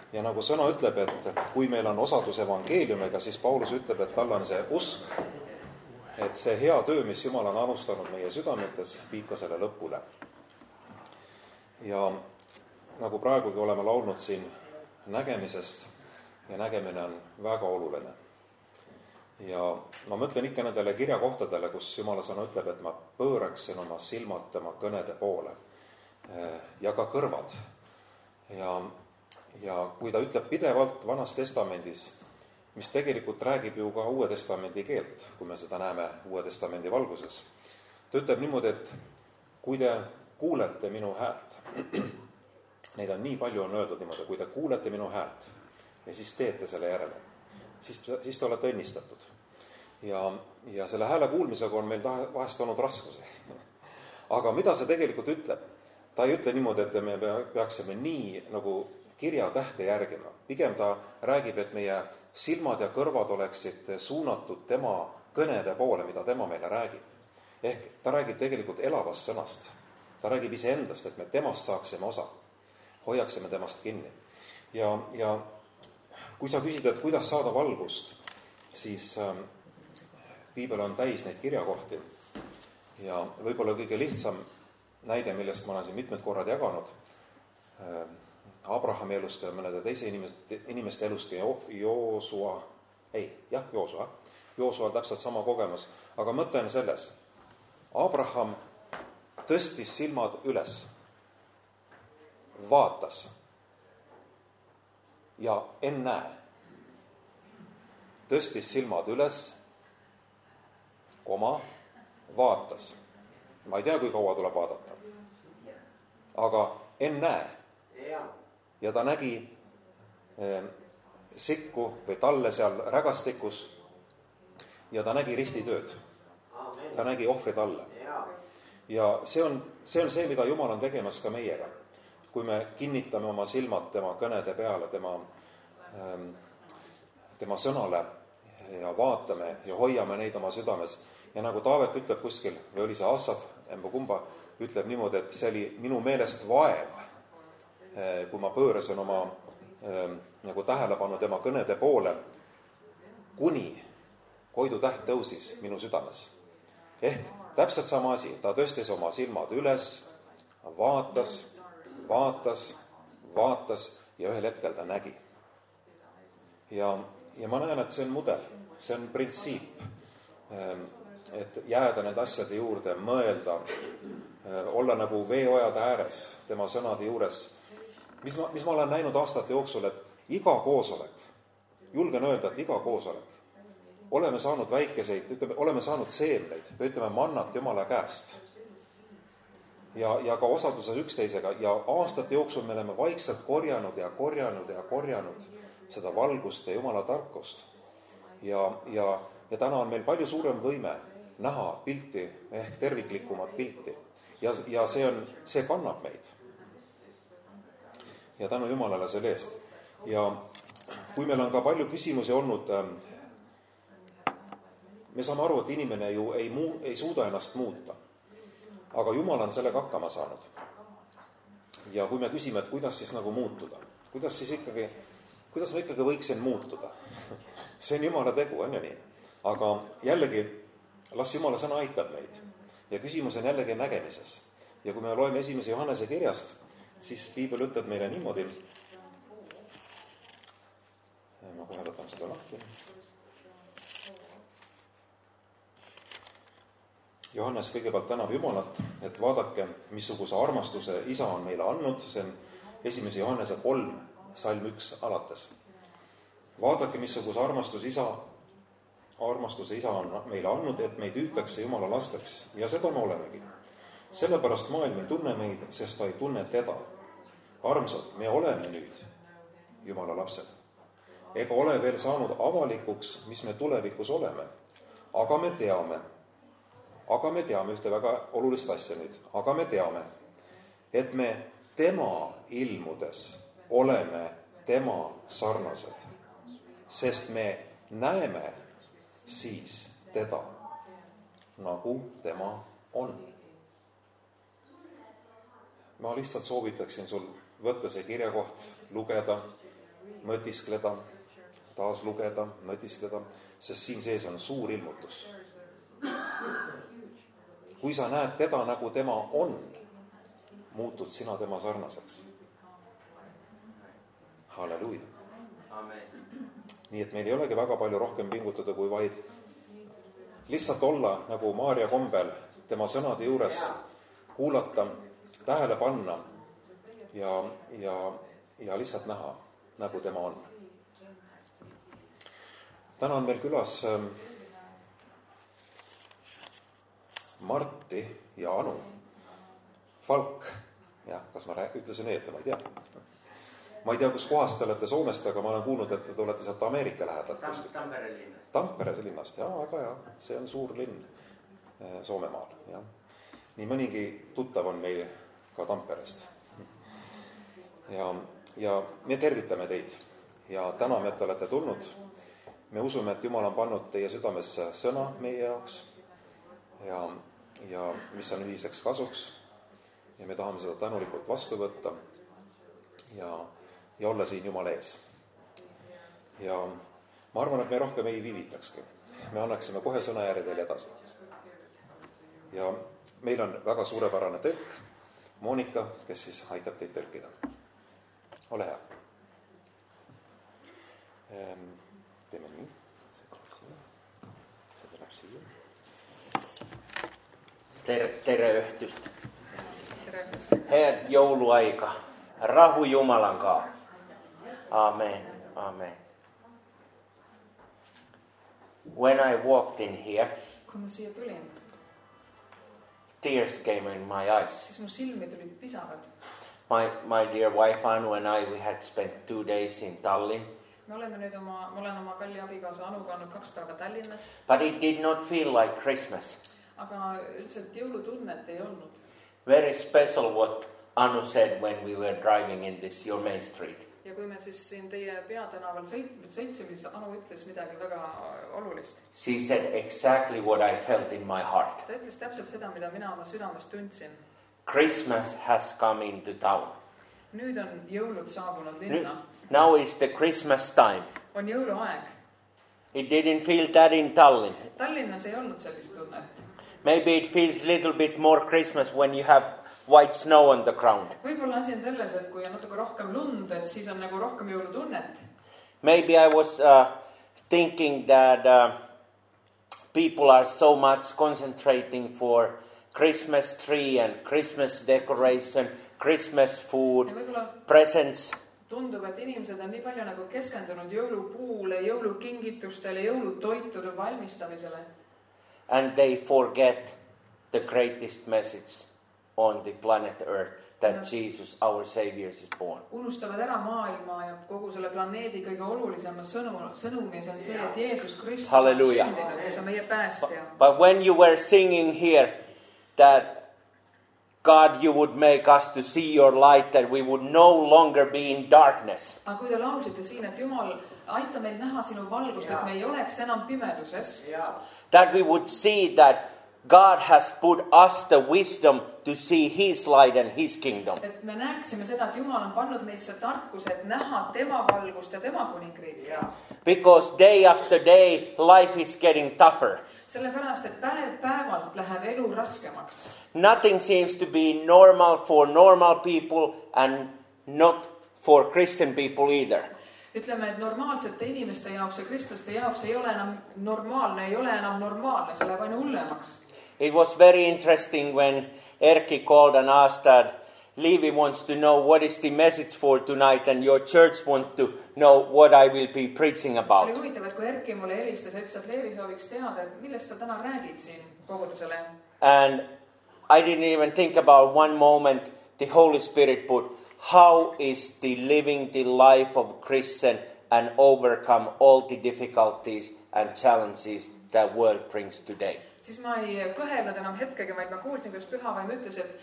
Ja nagu sõna ütleb, et kui meil on osadus evangeeliumiga, siis Paulus ütleb, et tal on see usk, et see hea töö, mis Jumal on alustanud meie südametes, viib ka selle lõpule. Ja nagu praegugi oleme laulnud siin nägemisest, ja nägemine on väga oluline. Ja ma mõtlen ikka nendele kirjakohtadele, kus Jumala sõna ütleb, et ma pööraksin oma silmad tema kõnede poole ja ka kõrvad. Ja kui ta ütleb pidevalt Vanas Testamendis, mis tegelikult räägib ju ka Uue Testamendi keelt, kui me seda näeme Uue Testamendi valguses. Ta ütleb niimoodi, et kui te kuulete minu häält, neid on nii palju on öeldud niimoodi, kui te kuulete minu häält ja siis teete selle järele, siis te olete õnnistatud. Ja selle hääle kuulmisega on meil vahest olnud raskusi. Aga mida see tegelikult ütleb? Ta ei ütle niimoodi, et me peaksime nii nagu kirjatähte järgima. Pigem ta räägib, et meie silmad ja kõrvad oleksid suunatud tema kõnede poole, mida tema meile räägib. Ehk ta räägib tegelikult elavast sõnast. Ta räägib iseendast, et me temast saaksime osa. Hoiaksime temast kinni. Ja kui sa küsid, et kuidas saada valgust, siis piibel on täis neid kirjakohti. Ja võib-olla kõige lihtsam näide, millest ma olen siin mitmed korrad jaganud, Abrahami elust ja mõnede teise inimeste elust ja Joosua on täpselt sama kogemus. Aga mõte on selles, Abraham tõstis silmad üles, vaatas ja ennäe. Tõstis silmad üles, vaatas. Ma ei tea, kui kaua tuleb vaadata. Aga ennäe. Ja ta nägi sikku või talle seal rägastikus ja ta nägi ristitööd. Ta nägi ohvrid alla. Ja see on see, mida Jumal on tegemas ka meiega. Kui me kinnitame oma silmad tema kõnede peale, tema sõnale ja vaatame ja hoiame neid oma südames. Ja nagu Taavet ütleb kuskil, või oli see Asaf, kumba, ütleb niimoodi, et see oli minu meelest vaev, kui ma pöörasin oma nagu tähelepanu tema kõnede poole, kuni Koidu täht tõusis minu südames. Ehk täpselt sama asi, ta tõstis oma silmad üles, vaatas ja ühel hetkel ta nägi. Ja ma näen, et see on mudel, see on printsiip, et jääda nende asjade juurde, mõelda, olla nagu veeojade ääres, tema sõnade juures. Mis ma olen näinud aastate jooksul, et iga koosolek, julgen öelda, et iga koosolek, oleme saanud väikeseid, oleme saanud seemneid, või ütleme mannat Jumala käest. Ja ka osaduses üksteisega. Ja aastate jooksul me oleme vaikselt korjanud seda valgust ja Jumala tarkust. Ja täna on meil palju suurem võime näha pilti, ehk terviklikumat pilti. Ja see kannab meid. Ja tänu Jumalale selle eest. Ja kui meil on ka palju küsimusi olnud, me saame aru, et inimene ju ei suuda ennast muuta. Aga Jumal on sellega hakkama saanud. Ja kui me küsime, et kuidas siis nagu muutuda, kuidas ma ikkagi võiksin muutuda? See on Jumala tegu, on ju nii. Aga jällegi, las Jumala sõna aitab meid. Ja küsimus on jällegi nägemises. Ja kui me loeme 1. Johannese kirjast, siis piibel ütleb meile niimoodi. Ma kohe võtan seda lahti. Johannes kõigepealt tänab Jumalat, et vaadake, missuguse armastuse isa on meile andnud. See on 1. Johannese 3, salm 1 alates. Vaadake, missuguse armastuse isa on meile andnud, et meid hüütakse Jumala lasteks. Ja seda me olemegi. Sellepärast maailm ei tunne meid, sest ta ei tunne teda. Armsad, me oleme nüüd Jumala lapsed. Ega ole veel saanud avalikuks, mis me tulevikus oleme. Aga me teame ühte väga olulist asja nüüd. Aga me teame, et me tema ilmudes oleme tema sarnased. Sest me näeme siis teda, nagu tema on. Ma lihtsalt soovitaksin sul võtta see kirjakoht, lugeda mõtiskleda, taas lugeda, mõtiskleda, sest siin sees on suur ilmutus. Kui sa näed teda nagu tema on, muutud sina tema sarnaseks. Halleluuja. Nii et meil ei olegi väga palju rohkem pingutada, kui vaid lihtsalt olla nagu Maarja kombel tema sõnade juures, kuulata, tähele panna ja lihtsalt näha, nagu tema on. Täna on meil külas Martti ja Anu Falk. Jah, kas ma ütlesin õieti, ma ei tea. Ma ei tea, kus kohast te olete Soomest, aga ma olen kuulnud, et te olete sealt Ameerika lähedalt. Tampere linnast. Tampere linnast, jaa, väga hea. See on suur linn Soomemaal. Ja. Nii mõnigi tuttav on meil ka Tamperest. Ja me tervitame teid ja täname, et olete tulnud. Me usume, et Jumal on pannud teie südamesse sõna meie jaoks ja mis on ühiseks kasuks. Ja me tahame seda tänulikult vastu võtta ja olla siin Jumala ees. Ja ma arvan, et me rohkem ei viivitakski. Me annaksime kohe sõna järjel edasi. Ja meil on väga suurepärane tõlk, Monika, kes siis aitab teid tõlkida. Ole hea. Teeme nii. See tuleb siia. Tere õhtust. Head jouluaika. Rahu Jumalan kanssa. Amen. Amen. When I walked in here, kun mä siia tulin, tears came in my eyes. siis mun silmi tulid pisarad. My dear wife Anu and I, we had spent 2 days in Tallinn. Ma olen oma kalli abikaasa Anuga olnud 2 päeva Tallinnas. But it did not feel like Christmas. Aga üldiselt jõulutunnet ei olnud. Very special what Anu said when we were driving in this your main street. Ja kui me siis siin teie peatänaval sõitsime, siis Anu ütles midagi väga olulist. She said exactly what I felt in my heart. Ta ütles täpselt seda, mida mina oma südames tundsin. Christmas has come into town. Nüüd on jõulud saabunud linna. Now is the Christmas time. On jõuluaeg. It didn't feel that in Tallinn. Tallinnas ei olnud sellist tunnet. Maybe it feels a little bit more Christmas when you have white snow on the ground. Võib-olla asi on selles, et kui on natuke rohkem lund, et siis on nagu rohkem jõulutunnet. Maybe I was thinking that people are so much concentrating for Christmas tree and Christmas decoration, Christmas food, presents. Tundub, et inimesed on nii palju nagu keskendunud jõulupuule, jõulukingitustele, jõulutoitude valmistamisele. And they forget the greatest message on the planet Earth, that Jesus, our Savior, is born. Unustavad ära maailma ja kogu selle planeedi kõige olulisema sõnumi, see on see, et Jeesus Kristus on sündinud ja see on meie päästja. But when you were singing here that God, you would make us to see your light, that we would no longer be in darkness. Aga kui te laulsite siin, et Jumal, aita meil näha sinu valgust, et me ei oleks enam pimeduses. That we would see that God has put us the wisdom to see His light and His kingdom. Et me näeksime seda, et Jumal on pannud meisse tarkuse, et näha tema valgust ja tema kuningriiki. Because day after day, life is getting tougher. Sellepärast, et päevalt läheb elu raskemaks. Nothing seems to be normal for normal people and not for Christian people either. Ütleme, et normaalsete inimeste jaoks ja kristlaste jaoks ei ole enam normaalne, see läheb aina hullemaks. It was very interesting when Erki called and asked that Levi wants to know what is the message for tonight and your church wants to know what I will be preaching about. Oli huvitav, et kui Erki mulle helistas, ütles, et Leevi sooviks teada, et millest sa täna räägid siin kogudusele. And I didn't even think about one moment the Holy Spirit put, how is the living the life of Christian and overcome all the difficulties and challenges that world brings today. Siis ma ei kõhelnud enam hetkegi, vaid ma kuulsin, kuidas Pühavaim ütles, et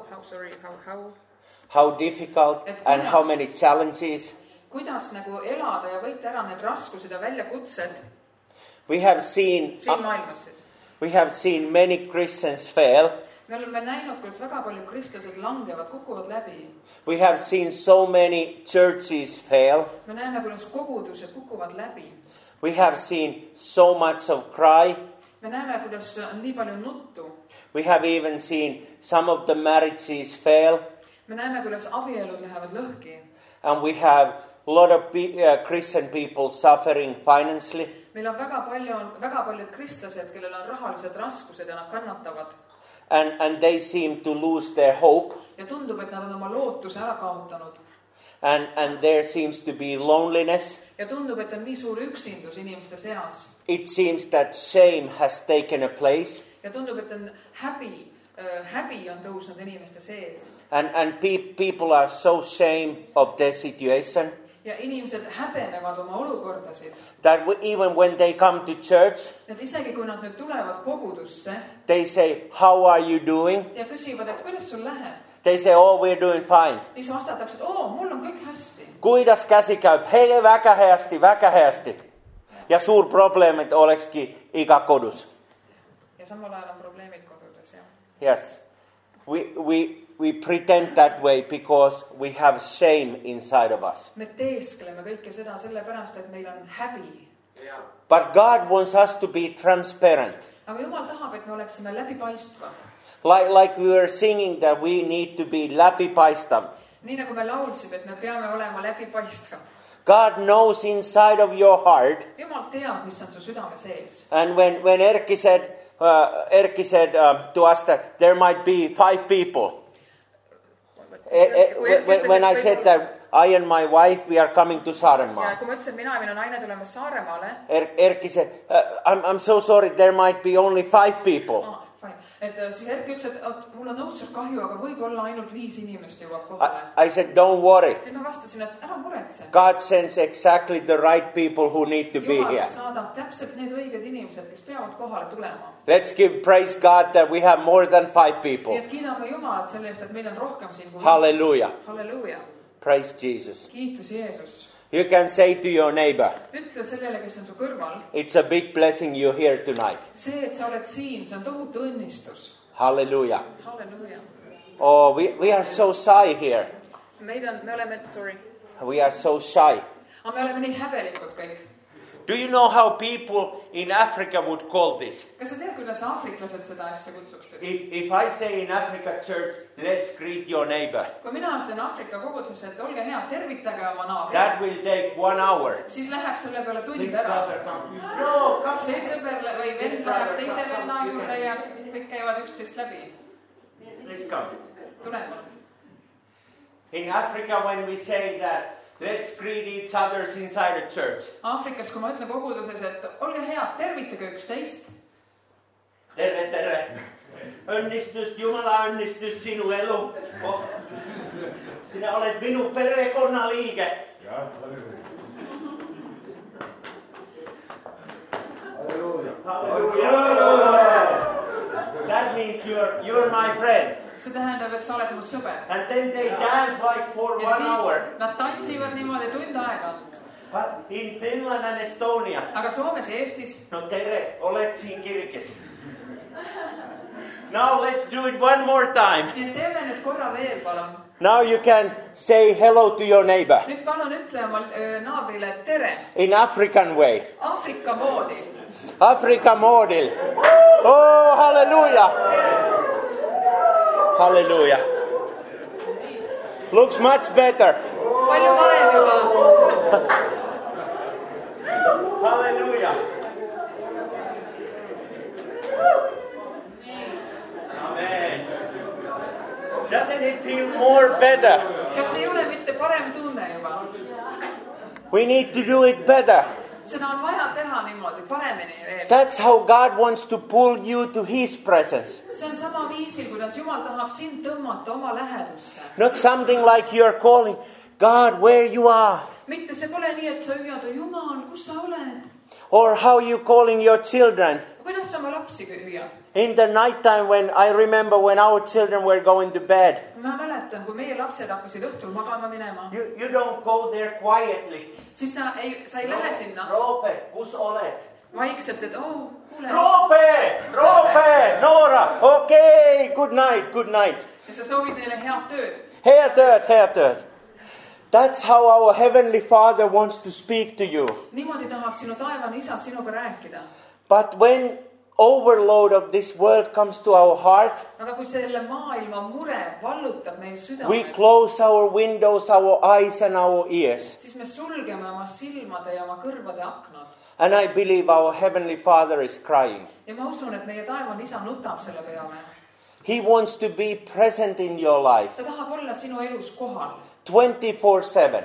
how difficult and how many challenges. Kuidas nagu elada ja võita ära need raskused ja väljakutsed. We have seen siin maailmas siis. We have seen many Christians fail. Me oleme näinud, kuidas väga palju kristlased langevad, kukuvad läbi. We have seen so many churches fail. Me näeme, kuidas kogudused kukuvad läbi. We have seen so much of cry. Me näeme, kuidas on nii palju nuttu. We have even seen some of the marriages fail. Me näeme, kuidas abielud lähevad lõhki. And we have a lot of Christian people suffering financially. Meil on väga paljud kristlased, kellel on rahalised raskused ja nad kannatavad. And they seem to lose their hope. Ja tundub, et nad on oma lootuse ära kaotanud. And there seems to be loneliness. Ja tundub, et on nii suur üksindus inimeste seas. It seems that shame has taken a place. Ja tundub, et on häbi on tõusnud inimeste sees. And people are so ashamed of their situation. Ja inimesed häbenevad oma olukordasid. That even when they come to church, et isegi kui nad nüüd tulevad kogudusse, they say, how are you doing? Ja küsivad, et kuidas sul läheb? They say, oh, we're doing fine. Siis vastatakse, et mul on kõik hästi. Kuidas käsi käib? Hei, väga hästi. Ja suur probleem, et olekski iga kodus. Ja samal ajal on probleemid kodudes, jah. Yes. We pretend that way because we have shame inside of us. Me teeskleme kõike seda sellepärast, et meil on häbi. But God wants us to be transparent. Aga Jumal tahab, et me oleksime läbipaistvad. Like we were singing that we need to be läbipaistav. Nii nagu me laulsime, et me peame olema läbipaistvad. God knows inside of your heart. Jumal teab, mis on su südame sees. And when Erki said to us that there might be 5 people. When I said that I and my wife, we are coming to Saaremaa. Ja kui ma ütlesin, mina ja minu naine tuleme Saaremaale. Erki said, I'm so sorry, there might be only 5 people. Et siis Erki ütles, et mul on õudselt kahju, aga võib-olla ainult 5 inimest jõuab kohale. I said, don't worry. Siis ma vastasin, et ära muretse. God sends exactly the right people who need to be here. Jumal saadab täpselt need õiged inimesed, kes peavad kohale tulema. Let's give praise God that we have more than 5 people. Nii et kiidame Jumalat selle eest, et meil on rohkem siin kui 5. Hallelujah. Halleluuja. Praise Jesus. Kiitus Jeesus. You can say to your neighbor, ütle sellele, kes on su kõrval, it's a big blessing you're here tonight. See, et sa oled siin, see on tohutu õnnistus. Hallelujah. Halleluja. Oh, we are so shy here. Me oleme, We are so shy. Aga me oleme nii häbelikud kõik. Do you know how people in Africa would call this? Kas sa tead, kuidas aafriklased seda asja kutsuksid? If I say in Africa church, let's greet your neighbor. Kui mina ütlen Aafrika koguduses, et olge head, tervitage oma naabrit. That will take 1 hour. Siis läheb selle peale tund ära. See sõber või vend läheb teise venna juurde ja kõik käivad üksteist läbi. Let's come. Tulema. In Africa when we say that, let's greet each other inside a church. Aafrikas, kui ma ütlen koguduses, et olge head, tervitage üksteist. Tere. Õnnistust, Jumala õnnistust sinu elu. Sinä olet minu perekonnaliige. That means you're my friend. See tähendab, et sa oled mu sõber. And then they dance like for 1 hour. Nad tantsivad niimoodi tund aega. But in Finland and Estonia. Aga Soomes ja Eestis. No tere, olet siin kirkes. Now let's do it one more time. Nii teeme nüüd korra veel, palun. Now you can say hello to your neighbor. Nüüd palun ütle oma naabrile tere. In African way. Aafrika moodi. Afrika moodil. Oh, hallelujah. Hallelujah. Looks much better. Palju parem juba. Hallelujah. Amen. Doesn't it feel more better? Kas ei ole mitte parem tunne juba? We need to do it better. Seda on vaja teha niimoodi, paremini veel. That's how God wants to pull you to His presence. See on sama viisil, kuidas Jumal tahab sind tõmmata oma lähedusse. Not something like you're calling, God, where you are. Mitte see pole nii, et sa hüüad, Jumal, kus sa oled? Or how you calling your children. Kuidas sa oma lapsi hüüad? In the night time when I remember when our children were going to bed. Ma mäletan, kui meie lapsed hakkasid õhtul magama minema. You don't go there quietly. Siis sa ei lähe sinna. Robert, kus oled? Vaikselt, et Roope, Noora, okei, good night. Ja sa soovid neile head tööd. Head tööd. That's how our Heavenly Father wants to speak to you. Niimoodi tahab sinu taevane isa sinuga rääkida. But when overload of this world comes to our heart, aga kui selle maailma mure vallutab meie südame, we close our windows, our eyes and our ears. Siis me sulgeme oma silmade ja oma kõrvade aknad. And I believe our Heavenly Father is crying. Ja ma usun, et meie taevane isa nutab selle peale. He wants to be present in your life. Ta tahab olla sinu elus kohal. 24/7.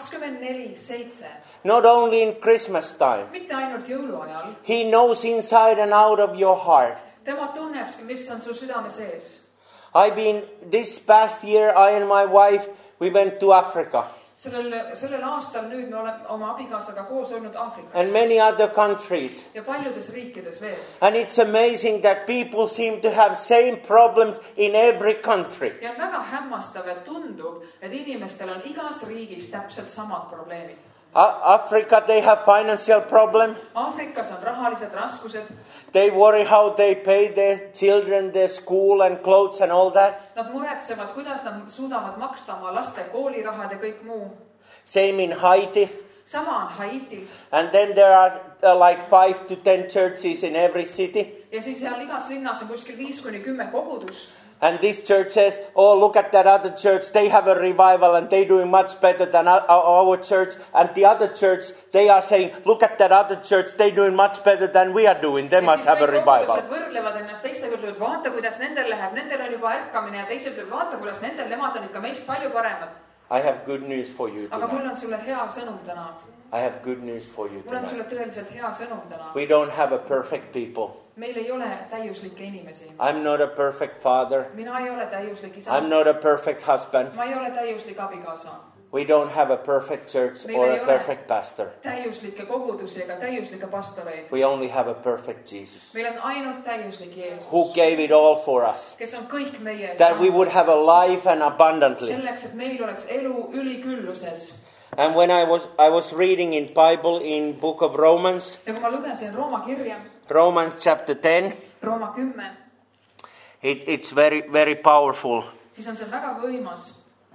24/7. Not only in Christmas time. Mitte ainult jõuluajal. He knows inside and out of your heart. Tema tunneb, mis on su südame sees. This past year, I and my wife, we went to Africa. Sellel aastal nüüd me oleme oma abikaasaga koos olnud Aafrikas. And many other countries. Ja paljudes riikides veel. And it's amazing that people seem to have same problems in every country. Ja väga hämmastav, et tundub, et inimestel on igas riigis täpselt samad probleemid. Africa, they have financial problem. Aafrikas on rahalised raskused. They worry how they pay their children, their school and clothes and all that. Nad muretsevad, kuidas nad suudavad maksta oma laste koolirahad ja kõik muu. Same in Haiti. Sama on Haitil. And then there are like 5 to 10 churches in every city. Ja siis seal igas linnas on kuskil 5-10 kogudust. And this church says, oh, look at that other church. They have a revival and they're doing much better than our church. And the other church, they are saying, look at that other church. They're doing much better than we are doing. They must have a revival. Võrdlevad ennast teistega, ütlevad, vaata, kuidas nendel läheb. Nendel on juba ärkamine ja teised ütlevad, vaata, kuidas nendel, nemad on ikka meist palju paremad. I have good news for you tonight. Aga mul on sulle hea sõnum täna. I have good news for you Mul on sulle tonight. tõeliselt hea sõnum täna. We don't have a perfect people. Meil ei ole täiuslikke inimesi. I'm not a perfect father. Mina ei ole täiuslik isa. I'm not a perfect husband. Ma ei ole täiuslik abikaasa. We don't have a perfect church or a perfect pastor. Täiuslikke kogudusi ega täiuslikke pastoreid. We only have a perfect Jesus. Meil on ainult täiuslik Jeesus. Who gave it all for us. Kes on kõik meie ees. That we would have a life and abundantly. Selleks, et meil oleks elu ülikülluses. And when I was reading in Bible in book of Romans. Ja kui ma lugesin Rooma kirja. Romans chapter 10. Rooma 10. It's very, very powerful. Siis on see väga võimas.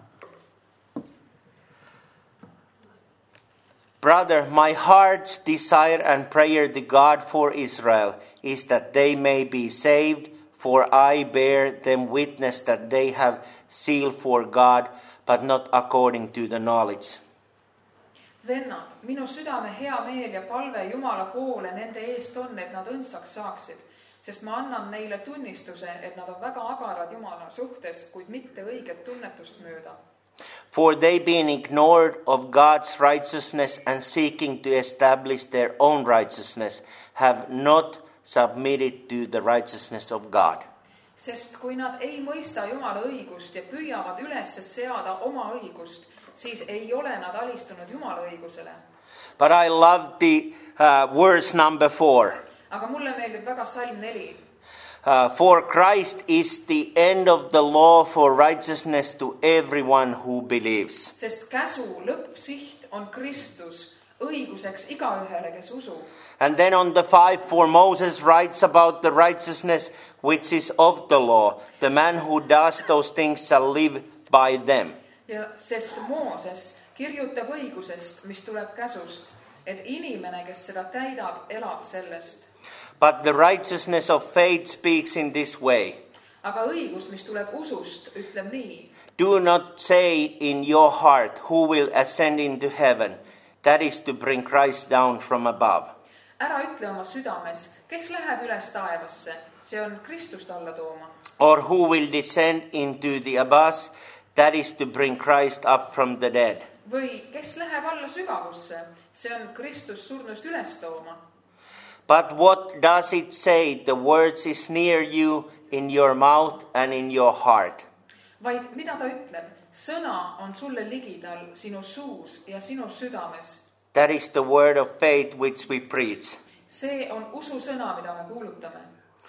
Brother, my heart's desire and prayer to God for Israel is that they may be saved, for I bear them witness that they have zeal for God, but not according to the knowledge. Vennad, minu südame hea meel ja palve Jumala poole nende eest on, et nad õndsaks saaksid, sest ma annan neile tunnistuse, et nad on väga agarad Jumala suhtes, kuid mitte õiget tunnetust mööda. For they being ignored of God's righteousness and seeking to establish their own righteousness, have not submitted to the righteousness of God. Sest kui nad ei mõista Jumala õigust ja püüavad üles seada oma õigust, siis ei ole nad alistunud Jumala õigusele. But I love the verse number 4. Aga mulle meeldib väga salm 4. For Christ is the end of the law for righteousness to everyone who believes. Sest käsu lõppsiht on Kristus õiguseks igaühele, kes usub. And then on the 5, for Moses writes about the righteousness which is of the law. The man who does those things shall live by them. Ja sest Mooses kirjutab õigusest, mis tuleb käsust, et inimene, kes seda täidab, elab sellest. But the righteousness of faith speaks in this way. Aga õigus, mis tuleb usust, ütleb nii. Do not say in your heart, who will ascend into heaven? That is to bring Christ down from above. Ära ütle oma südames, kes läheb üles taevasse, see on Kristust alla tooma. Or who will descend into the abyss? That is to bring Christ up from the dead. Või kes läheb alla sügavusse, see on Kristus surnust üles tooma. But what does it say? The words is near you in your mouth and in your heart. Vaid mida ta ütleb? Sõna on sulle ligidal sinu suus ja sinu südames. That is the word of faith which we preach. See on ususõna, mida me kuulutame.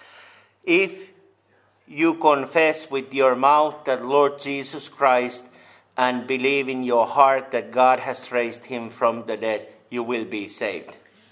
If you confess with your mouth that Lord Jesus Christ and believe in your heart that God has raised him from the dead, you will be saved.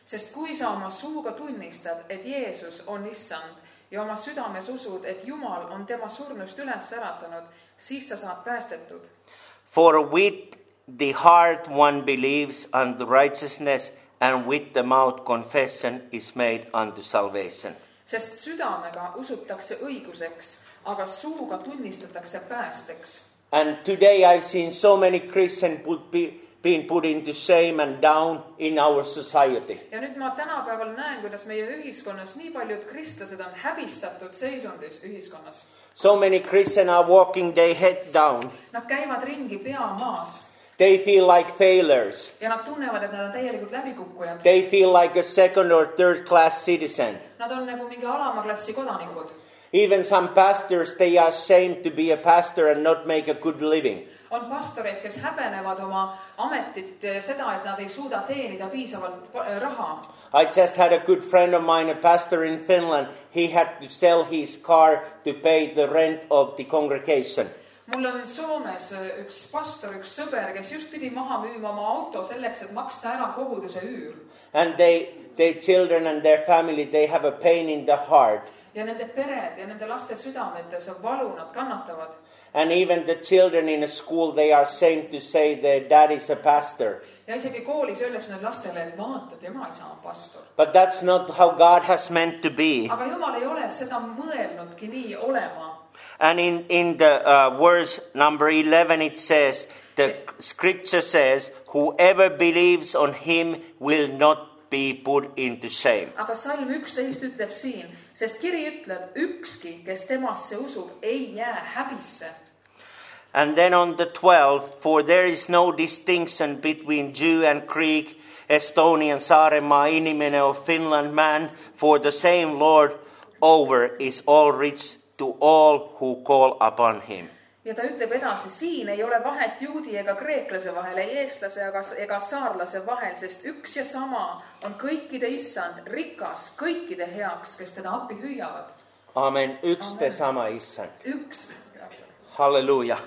Sest kui sa oma suuga tunnistad, et Jeesus on issand ja oma südames usud, et Jumal on tema surnust üles äratanud, siis sa saad päästetud. For with the heart one believes unto righteousness, and with the mouth confession is made unto salvation. Sest südamega usutakse õiguseks, aga suuga tunnistatakse päästeks. And today I've seen so many Christians being put into shame and down in our society. Ja nüüd ma tänapäeval näen, kuidas meie ühiskonnas nii paljud kristlased on häbistatud seisundis ühiskonnas. So many Christians are walking their head down. Nad käivad ringi pea maas. They feel like failures. Ja nad tunnevad, et nad on täielikult läbikukkujad. They feel like a second or third class citizen. Nad on nagu mingi alama klassi kodanikud. Even some pastors, they are ashamed to be a pastor and not make a good living. On pastoreid, kes häbenevad oma ametit seda, et nad ei suuda teenida piisavalt raha. I just had a good friend of mine, a pastor in Finland. He had to sell his car to pay the rent of the congregation. Mul on Soomes üks pastor, üks sõber, kes just pidi maha müüma oma auto selleks, et maksta ära koguduse üür. And their children and their family, they have a pain in the heart. Ja nende pered ja nende laste südametes on valu, nad kannatavad. And even the children in a school, they are ashamed to say their dad is a pastor. Ja isegi koolis öeldakse need lastele, et vaatad, ema isa on pastor. But that's not how God has meant to be. Aga Jumal ei ole seda mõelnudki nii olema. And in the verse number 11 it says, the scripture says, whoever believes on him will not be put into shame. Aga salm 11 ütleb siin, sest kiri ütleb, ükski, kes temasse usub, ei jää häbisse. And then on the 12th, for there is no distinction between Jew and Greek, Estonian, Saaremaa, inimene or Finland man, for the same Lord over is all rich to all who call upon him. Ja ta ütleb edasi, siin ei ole vahet juudi ega kreeklase vahel, ei eestlase ega saarlase vahel, sest üks ja sama on kõikide issand, rikas kõikide heaks, kes teda appi hüüavad. Amen. Üks te sama issand. Üks. Hallelujah.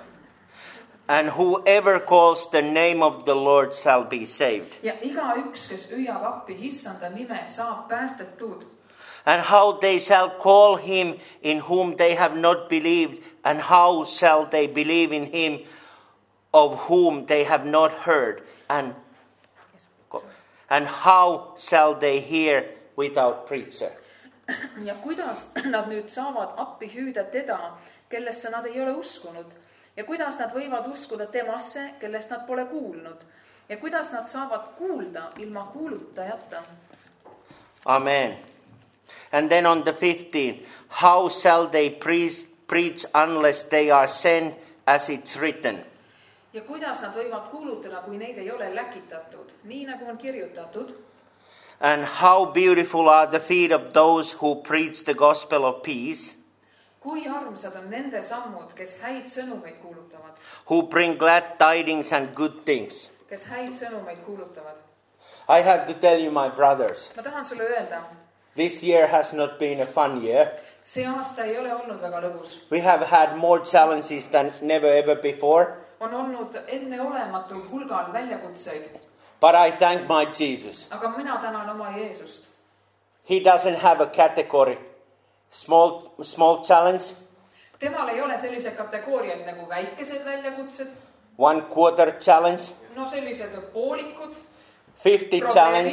And whoever calls the name of the Lord shall be saved. Ja iga üks, kes hüüab appi issanda nime, saab päästetud. And how they shall call him in whom they have not believed, and how shall they believe in him of whom they have not heard, and how shall they hear without preacher? Ja kuidas nad nüüd saavad appi hüüda teda, kellesse nad ei ole uskunud? Ja kuidas nad võivad uskuda temasse, kellest nad pole kuulnud? Ja kuidas nad saavad kuulda ilma kuulutajata? Amen. And then on the 15th, how shall they preach unless they are sent, as it's written? Ja kuidas nad võivad kuulutada, kui neid ei ole läkitatud, nii nagu on kirjutatud? And how beautiful are the feet of those who preach the gospel of peace, Kui armsad on nende sammud, kes häid sõnumeid kuulutavad, who bring glad tidings and good things. kes häid sõnumeid kuulutavad. I have to tell you, my brothers, Ma tahan sulle öelda, this year has not been a fun year. see aasta ei ole olnud väga lõbus. We have had more challenges than never ever before. On olnud enneolematul hulgal väljakutseid, But I thank my Jesus. aga mina tänan oma Jeesust. He doesn't have a category. Small challenge, Temal ei ole sellised kategooriad nagu väikesed väljakutsed, 1/4 challenge, no sellised poolikud 50 challenge,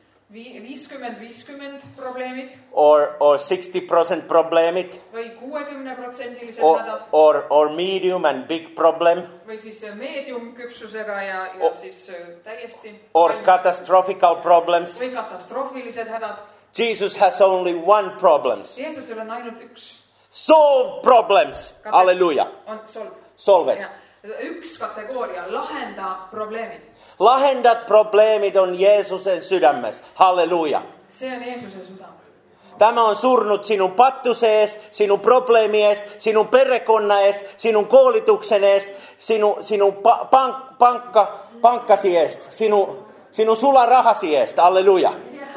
50-50 probleemid or 60% probleemid, või 60%-lised hädad or medium and big problem, või siis meediumküpsusega ja siis täiesti or catastrophical problems. või katastroofilised hädad. Jesus has only one problem. Jeesusel on ainult üks. Solve problems. Hallelujah. On Solve it. Üks kategooria, lahenda probleemid. Lahendat probleemid on Jeesuksen sydämessä. Halleluja. See on Jeesuse südames. Tämä on surnut sinun pattuse eest, sinun probleemi eest, sinun perrekonna eest, sinun koolituksen eest, sinun pankkasi eest, sinun sularahasi eest. Halleluja.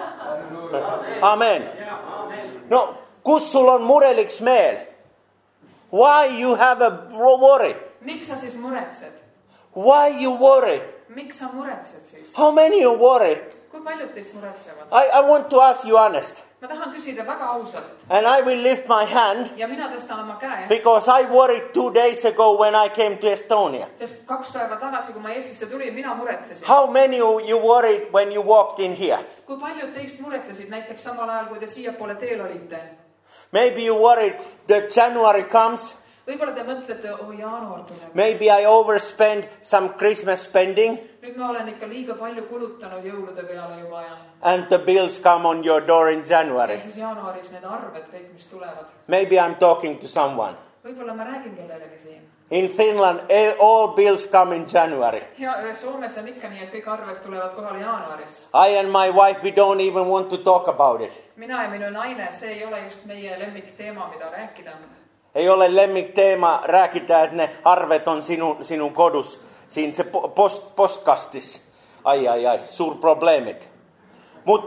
Amen. No, kus sul on mureliks meel? Why you have a worry? Miks sa siis muretsed? Why you worry? Miks sa muretsed siis? How many you worry? Kui paljud teist muretsevad? I want to ask you honest. Ma tahan küsida väga ausalt. And I will lift my hand Ja mina tõstan oma käe. because I worried 2 days ago when I came to Estonia. Sest 2 päeva tagasi, kui ma Eestisse tulin, mina muretsesin. How many of you worried when you walked in here? Kui paljud teist muretsesid näiteks samal ajal, kui te siiapoole teel olite? Maybe you worried that January comes. Võib-olla te mõtlete, jaanuar tuleb. Maybe I overspend some Christmas spending. Nüüd ma olen ikka liiga palju kulutanud jõulude peale juba ja And the bills come on your door in January. siis jaanuaris need arved kõik, mis tulevad. Maybe I'm talking to someone. Võib-olla ma räägin kellelegi siin. In Finland, all bills come in January. Ja Soomes on ikka nii, et kõik arved tulevad kohale jaanuaris. I and my wife, we don't even want to talk about it. Mina ja minu naine, see ei ole just meie lemmikteema, mida rääkida. Ei ole lemmikteema rääkida, että ne arvet on sinun kodus. Siinä se postkastis. Ai, suur probleemit. Mut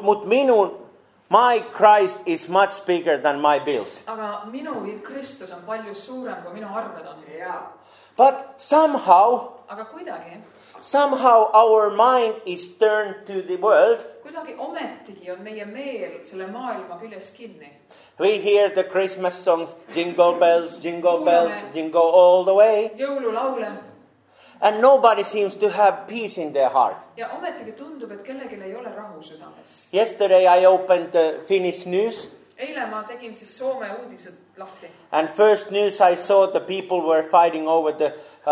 my Christ is much bigger than my bills. Aga minu Kristus on palju suurem, kui minu arved on. But Aga somehow our mind is turned to the world. Kuidagi ometigi on meie meel selle maailma küljes kinni. We hear the Christmas songs, jingle bells, jingle all the way. Jõululaule. And nobody seems to have peace in their heart. Ja ometigi tundub, et kellelgi ei ole rahu südames. Yesterday I opened the Finnish news. Eile ma tegin siis Soome uudised lahti. And first news I saw the people were fighting over the,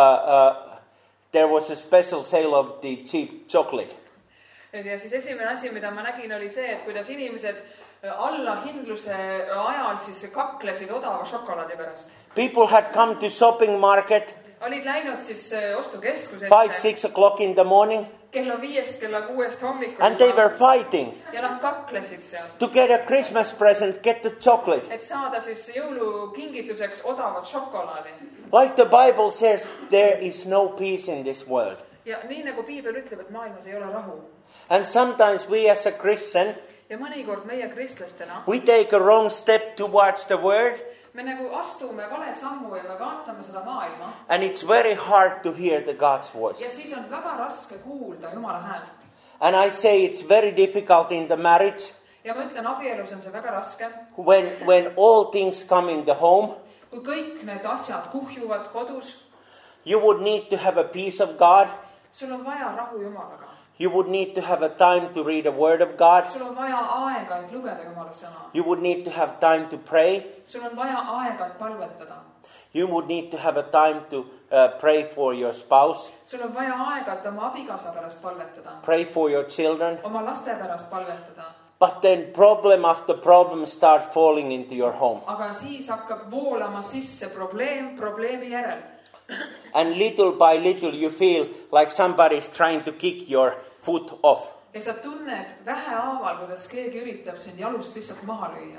there was a special sale of the cheap chocolate. Ja siis esimene asi, mida ma nägin, oli see, et kuidas inimesed allahindluse ajal siis kaklesid odava šokolaadi pärast. People had come to shopping market. Olid läinud siis ostukeskusesse. 5-6 o'clock in the morning. Kella 5 kella 6 hommikul. And they were fighting. Ja nad kaklesid seal. To get a Christmas present, get the chocolate. Et saada siis jõulukingituseks odavat šokolaadi. Like the Bible says, there is no peace in this world. Ja nii nagu Piibel ütleb, et maailmas ei ole rahu. And sometimes we as a Christian, ja mõnikord meie kristlastena, we take a wrong step towards the word. Me nagu astume vale sammu ja me vaatame seda maailma. And it's very hard to hear the God's voice. Ja siis on väga raske kuulda Jumala häält. And I say it's very difficult in the marriage. Ja ma ütlen, abielus on see väga raske. When all things come in the home. Kui kõik need asjad kuhjuvad kodus. You would need to have a peace of God. Sul on vaja rahu Jumalaga. You would need to have a time to read the word of God. Sul on vaja aega, et lugeda Jumala sõna. You would need to have time to pray. Sul on vaja aega, et palvetada. You would need to have a time to pray for your spouse. Sul on vaja aega, et oma abikaasa pärast palvetada. Pray for your children. Oma laste pärast palvetada. But then problem after problem start falling into your home. Aga siis hakkab voolama sisse probleemi järel. And little by little you feel like somebody is trying to kick your foot off. Ja sa tunned vähehaaval, kuidas keegi üritab sind jalust lihtsalt maha lüüa.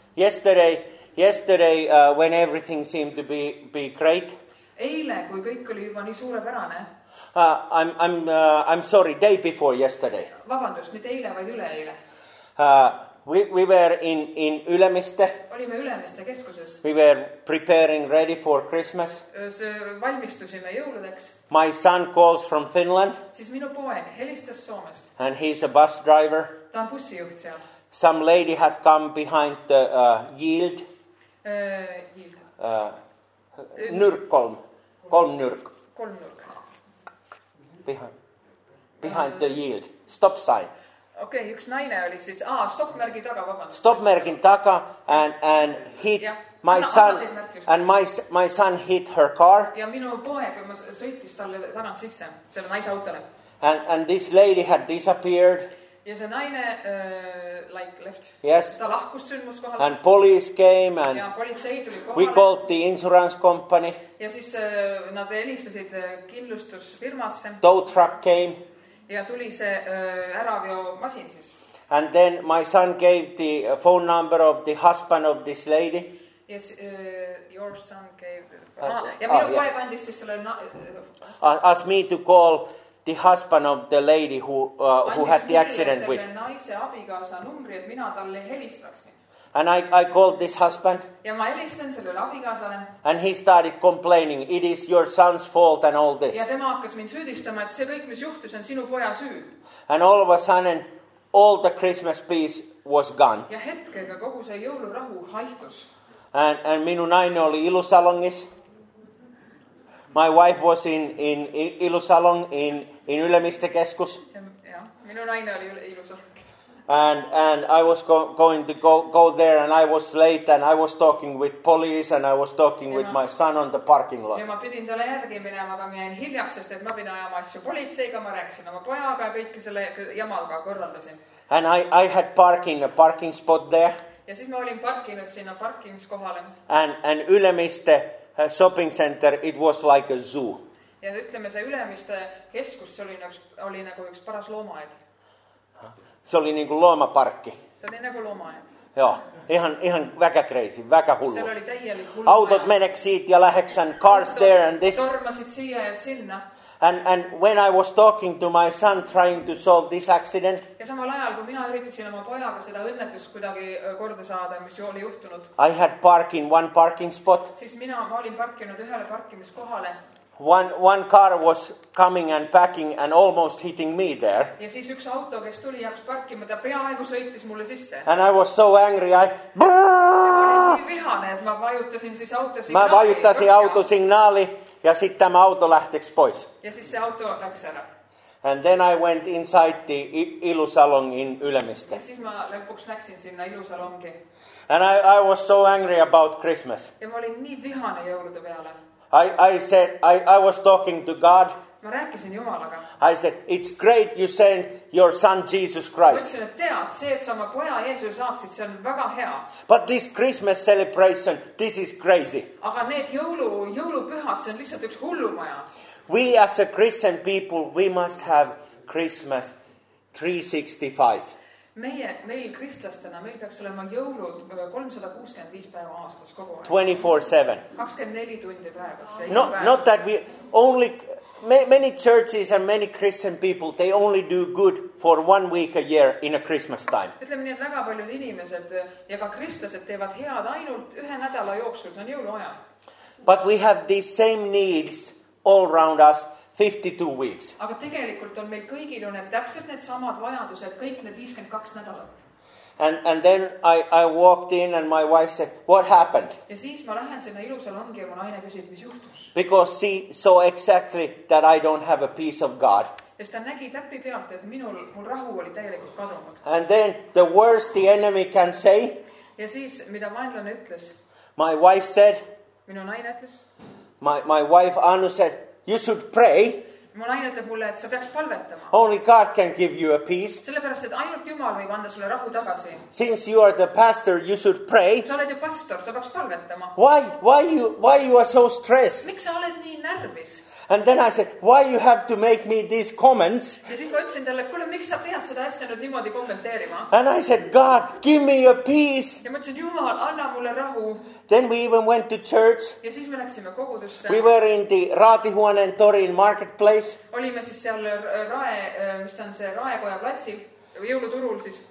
Yesterday when everything seemed to be great. Eile, kui kõik oli juba nii suurepärane. I'm sorry, day before yesterday. Vabandust, mitte eile, vaid üleeile. We were in Ülemiste. Olime Ülemiste keskuses. We were preparing ready for Christmas. Valmistusime jõuludeks. My son calls from Finland. Siis minu poeg helistas Soomest. And he's a bus driver. Ta on bussijuht seal. Some lady had come behind the yield. Nurk kolm. Kolmnurk. Behind the yield. Stop sign. Okei, üks naine oli siis, stoppmärgi taga, vabandust. Stoppmärgin taga and hit my son and my son hit her car. Ja minu poeg sõitis talle tagant sisse, selle naise autole. And this lady had disappeared. Ja see naine left. Yes. Ta lahkus sündmuskohalt. And police came and ja politsei tuli kohale. We called the insurance company. Ja siis nad helistasid kindlustusfirmasse. Tow truck came. Ja tuli see äraviomasin siis. And then my son gave the phone number of the husband of this lady. Yes, your son gave ja minu poeg andis siis selle asked me to call the husband of the lady who had the accident with. Selle naise abikaasa numbri, et mina talle helistaksin. And I called this husband. Ja ma helistan sellele abikaasale. And he started complaining, it is your son's fault and all this. Ja tema hakkas mind süüdistama, et see kõik, mis juhtus, on sinu poja süü. And all of a sudden, all the Christmas peace was gone. ja hetkega kogu see jõulurahu haihtus. And minun nainen oli Ilusalongissa. My wife was in Ilusalong in Ylemistekeskus. Ja, minu naine oli Ilusalongis. And I was going to go there, and I was late, and I was talking with police, and I was talking with my son on the parking lot. Ja ma pidin talle järgi minema, aga ma jäin hiljaks, sest et ma pidin ajama asju politseiga, ma rääkisin oma pojaga ja kõike selle jamaga korraldasin. And I had a parking spot there. Ja siis ma olin parkinud sinna parkimiskohale. And Ülemiste shopping center, it was like a zoo. Ja ütleme, see Ülemiste keskus, see oli nagu üks paras loomaaed. Se oli niin kuin loomaparkki. Se oli nagu loomaaed. Joo, ihan väga crazy, väga hullu. Siellä oli täielik hullu. Autot meneks siit ja läheks and cars there and this. Tormasid siia ja sinna. And when I was talking to my son trying to solve this accident. Ja samal ajal, kui mina üritasin oma pojaga seda õnnetust kuidagi korda saada, mis oli juhtunud. I had one parking spot. Siis ma olin parkinud ühele parkimiskohale. One car was coming and backing and almost hitting me there. Ja siis üks auto, kes tuli ja hakkas parkima, ta peaaegu sõitis mulle sisse. And I was so angry, ma olin nii vihane, et ma vajutasin siis autosignaali. Mä vajuttasin autosignaali ja sitten tämä auto lähteks pois. Ja siis se auto läks ära. And then I went inside the Ilusalong in Ylemiste. Ja siis ma lõpuks läksin sinna Ilusalongi. And I was so angry about Christmas. Ja ma olin nii vihane jõulude peale. I said, I was talking to God. Ma rääkisin Jumalaga. I said, it's great you sent your son Jesus Ma Christ. ütlesin, et tead, see, et sa oma poja Jeesuse saatsid, see on väga hea. But this Christmas celebration, this is crazy. Aga need jõulupühad, see on lihtsalt üks hullumaja. We as a Christian people, we must have Christmas 365. Meil kristlastena, meil peaks olema jõulud 365 päeva aastas kogu aeg. 24/7. 24 tundi päevas. Not that we only, many churches and many Christian people, they only do good for 1 week a year in a Christmas time. Ütleme nii, et väga paljud inimesed ja ka kristlased teevad head ainult ühe nädala jooksul, see on jõuluaja. But we have these same needs all around us 52 weeks. Aga tegelikult on meil kõigil on need täpselt need samad vajadused kõik need 52 nädalat. And then I walked in and my wife said, what happened? Ja siis ma lähen sinna Ilusalongi ja mu naine küsib, mis juhtus. Because she saw exactly that I don't have a peace of God. Ja ta nägi täppi pealt, et mul rahu oli täielikult kadunud. And then the worst the enemy can say. Ja siis, mida vaenlane ütles. My wife said. Minu naine ütles. My wife Anu said, you should pray. Mu naine ütleb mulle, et sa peaks palvetama. Only God can give you a peace. Sellepärast, et ainult Jumal võib anda sulle rahu tagasi. Since you are the pastor, you should pray. Sa oled ju pastor, sa peaks palvetama. Why you are so stressed? Miks sa oled nii närvis? And then I said, why you have to make me these comments? Ja siis ma ütlesin talle, et kuule, miks sa pead seda asja nüüd niimoodi kommenteerima? And I said, God, give me a peace. Ja ma ütlesin, Jumal, anna mulle rahu. Then we even went to church. Ja siis me läksime kogudusse. We were in the Raatihuoneen torin marketplace. Olime siis seal mis on see Raekoja platsil, jõuluturul siis.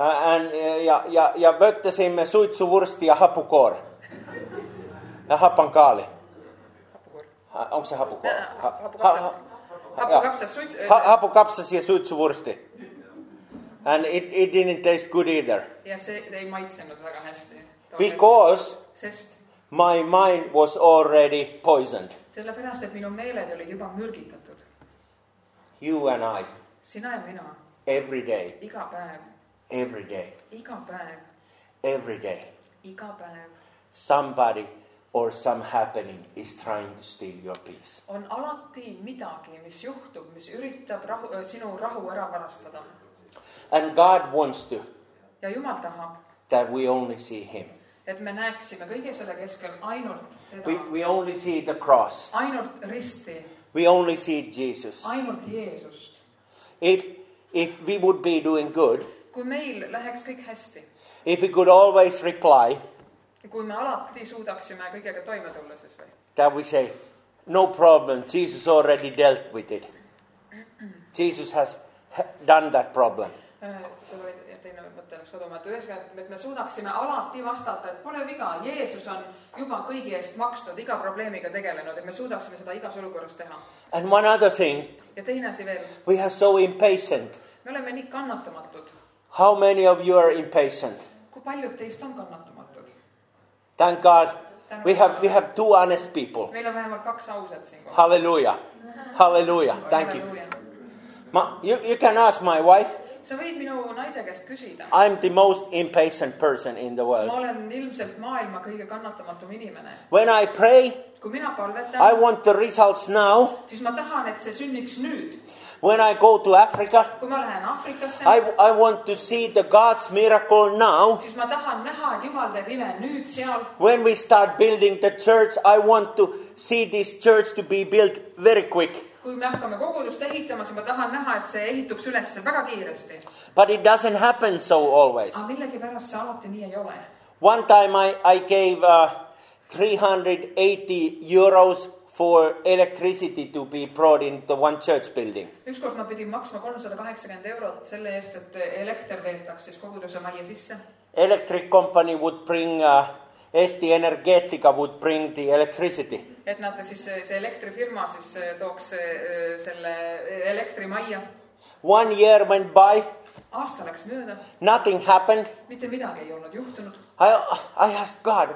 Ja võttasime suitsuvursti ja hapukoor. Ja hapankaali. Onko se hapukoor? Hapukapsas ja suitsuvursti. And it didn't taste good either. Ja see ei maitsenud väga hästi. Because my mind was already poisoned. Sellepärast, et minu meeled olid juba mürgitatud. You and I. Sina ja mina. Every day. Iga päev. Every day. Iga päev. Every day. Iga päev. Somebody or some happening is trying to steal your peace. On alati midagi, mis juhtub, mis üritab sinu rahu ära varastada. And God wants to. Ja Jumal tahab. That we only see Him. Et me näeksime kõige selle keskel ainult teda. We only see the cross. Ainult risti. We only see Jesus. Ainult Jeesust. If we would be doing good. Kui meil läheks kõik hästi. If we could always reply. Kui me alati suudaksime kõigega toime tulla siis või? That we say, no problem, Jesus already dealt with it. Jesus has done that problem. See oli teine mõte läks kaduma, et ühesõnaga, et me suudaksime alati vastata, et pole viga, Jeesus on juba kõigi eest makstud, iga probleemiga tegelenud, et me suudaksime seda igas olukorras teha. And one other thing. Ja teine asi veel. We are so impatient. Me oleme nii kannatamatud. How many of you are impatient? Kui paljud teist on kannatamatud? Thank God. We have two honest people. Meil on vähemalt 2 ausat siin kohal. Hallelujah. Hallelujah. Thank you. You can ask my wife. Sa võid minu naise käest küsida. I'm the most impatient person in the world. Ma olen ilmselt maailma kõige kannatamatum inimene. When I pray, Kui mina palvetan, I want the results now. siis ma tahan, et see sünniks nüüd. When I go to Africa, Kui ma lähen Afrikasse, I want to see the God's miracle now. siis ma tahan näha, et Jumal teeb ime nüüd seal. When we start building the church, I want to see this church to be built very quick. Kui me hakkame kogudust ehitama, siis ma tahan näha, et see ehituks üles väga kiiresti. But it doesn't happen so always. Aga millegipärast see alati nii ei ole. One time I gave 380 euros for electricity to be brought into one church building. Ükskord ma pidin maksma 380 eurot selle eest, et elekter veetaks siis koguduse majja sisse. Electric company would bring, Eesti Energetica would bring the electricity. Et nad siis, see elektrifirma siis tooks selle elektri majja. 1 year went by. Aasta läks mööda. Nothing happened. Mitte midagi ei olnud juhtunud. I asked God,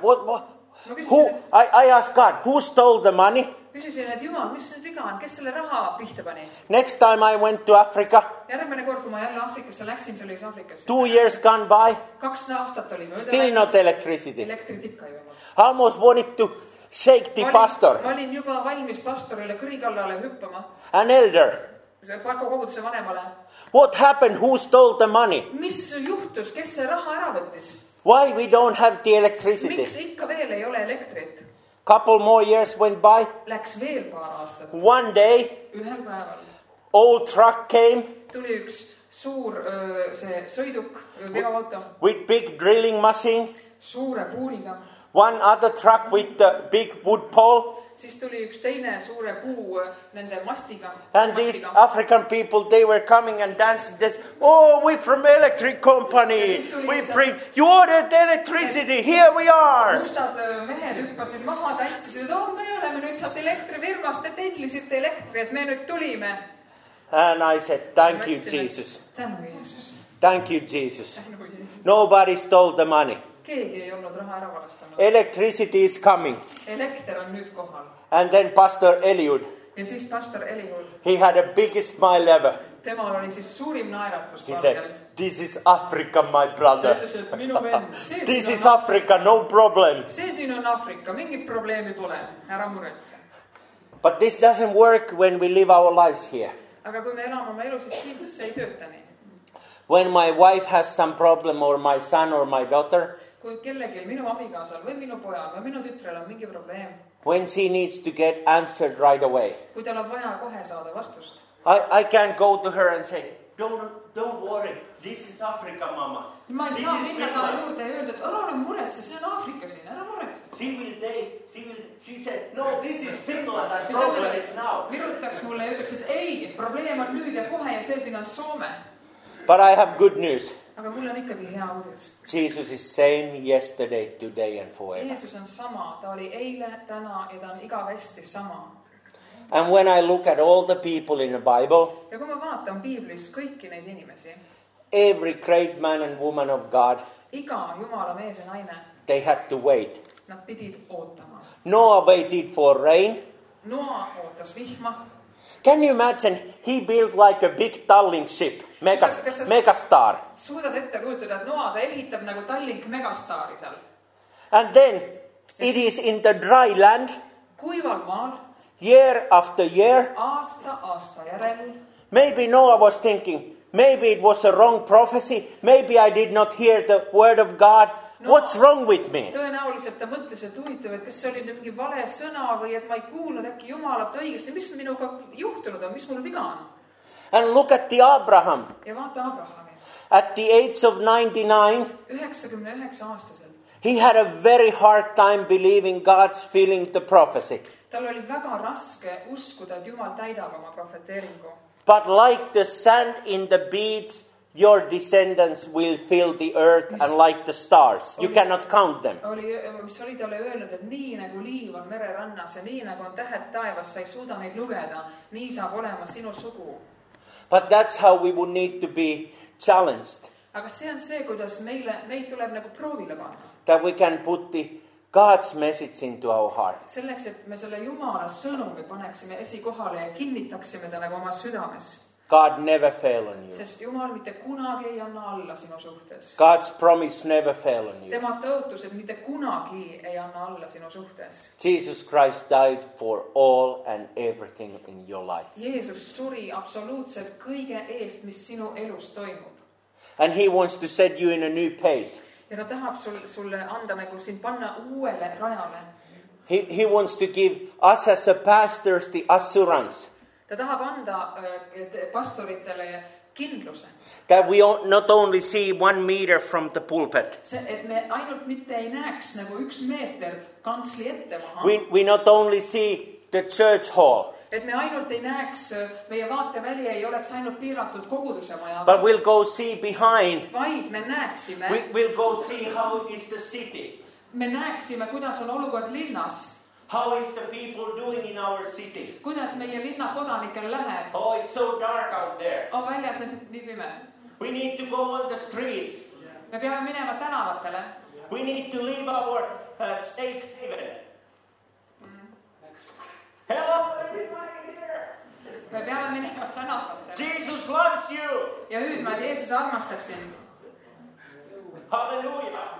I asked God, who stole the money? Küsisin, et Jumal, mis nüüd viga on? Kes selle raha pihta pani? Next time I went to Africa. Järgmine kord, kui ma jälle Afrikasse läksin, see oli Afrikasse. 2 years gone by. 2 aastat oli mööda. Still not electricity. Elektrit ikka ei olnud. Almost wanted to shake the pastor. Ma olin juba valmis pastorile kõrikallale hüppama. An elder. Koguduse vanemale. What happened? Who stole the money? Mis juhtus? Kes see raha ära võttis? Why we don't have the electricity? Miks ikka veel ei ole elektrit? Couple more years went by. Läks veel paar aastat. One day, Ühel päeval old truck came. Tuli üks suur see sõiduk, veoauto. With big drilling machine. Suure puuriga. One other truck with the big wood pole. Siis tuli üks teine suure puu nende mastiga. And these African people, they were coming and dancing this. Oh, we're from electric company. We bring, you ordered electricity. Here we are. Mustad mehed hüppasid maha, tantsisid. Me oleme nüüd sealt elektrifirmast, te tellisite elektri, et me nüüd tulime. And I said, thank you, Jesus. Tänu Jeesus. Thank you, Jesus. Nobody stole the money. Keegi ei olnud raha ära varastanud. Electricity is coming. Elekter on nüüd kohal. And then Pastor Eliud. Ja siis pastor Eliud. He had a biggest smile ever. Temal oli siis suurim naeratus. He said, this is Africa, my brother. Ta ütles, et minu vend. This is Africa, no problem. See siin on Afrika, mingit probleemi pole. Ära muretse. But this doesn't work when we live our lives here. Aga kui me elame oma elusid siin, siis see ei tööta nii. When my wife has some problem or my son or my daughter. Kui kellegil, minu abikaasal või minu pojal või minu tütrel on mingi probleem. When she needs to get answered right away. Kui tal on vaja kohe saada vastust. I can't go to her and say, don't worry, this is Africa, mama. Ma ei saa minna ta juurde ja öelda, et ära muretse, see on Afrika siin, ära muretse. She said, no, this is Finland and problem is now. Virutaks mulle ja ütleks, et ei, probleem on nüüd ja kohe ja see siin on Soome. But I have good news. Aga mul on ikkagi hea uudis. Jesus is same yesterday, today and forever. Jeesus on sama, ta oli eile, täna ja ta on igavesti sama. And when I look at all the people in the Bible, ja kui ma vaatan Piiblis kõiki neid inimesi, every great man and woman of God, iga Jumala mees ja naine, they had to wait. Nad pidid ootama. Noah waited for rain. Noa ootas vihma. Can you imagine? He built like a big Tallink ship, Megastar. Suudad ette kujutada, et Noa ta ehitab nagu Tallink Megastaari seal. And then it is in the dry land. Kuival maal. Year after year. Aasta järel. Maybe Noah was thinking, maybe it was a wrong prophecy. Maybe I did not hear the word of God. What's wrong with me? Tõenäoliselt ta mõtles, et huvitav, et kas see oli mingi vale sõna või et ma ei kuulnud äkki Jumalat õigesti. Mis minuga juhtunud on? Mis mul viga on? And look at the Abraham. Ja vaata Abrahami. At the age of 99, 99 aastaselt. He had a very hard time believing God's filling the prophecy. Tal oli väga raske uskuda, et Jumal täidab oma profeteeringu. But like the sand in the beach, your descendants will fill the earth and like the stars. You cannot count them. Mis oli talle öelnud, et nii nagu liiv on mererannas ja nii nagu on tähed taevas, sa ei suuda neid lugeda, nii saab olema sinu sugu. But that's how we would need to be challenged. aga see on see, kuidas meid tuleb nagu proovile panna. That we can put the God's message into our heart. Selleks, et me selle Jumala sõnumi paneksime esikohale ja kinnitaksime ta nagu oma südames. God never fail on you. Sest Jumal mitte kunagi ei anna alla sinu suhtes. God's promise never fail on you. Tema tõotused mitte kunagi ei anna alla sinu suhtes. Jesus Christ died for all and everything in your life. Jeesus suri absoluutselt kõige eest, mis sinu elus toimub. And he wants to set you in a new pace. Ja ta tahab sulle anda nagu sind panna uuele rajale. He wants to give us as a pastors the assurance Ta tahab anda pastoritele kindluse. that we not only see 1 meter from the pulpit. See, et me ainult mitte ei näeks nagu 1 meeter kantsli ette maha. We not only see the church hall. Et me ainult ei näeks, meie vaateväli ei oleks ainult piiratud koguduse maja. But we'll go see behind. Vaid me näeksime. We'll go see how is the city. Me näeksime, kuidas on olukord linnas. How is the people doing in our city? Kuidas meie linna kodanikel läheb. Oh, it's so dark out there. On väljas nii pime. We need to go on the streets. Me peame minema tänavatele. We need to leave our safe haven. Hello, everybody here. Me peame minema tänavatele. Jesus loves you. Ja hüüdma, et Jeesus armastab sind. Hallelujah.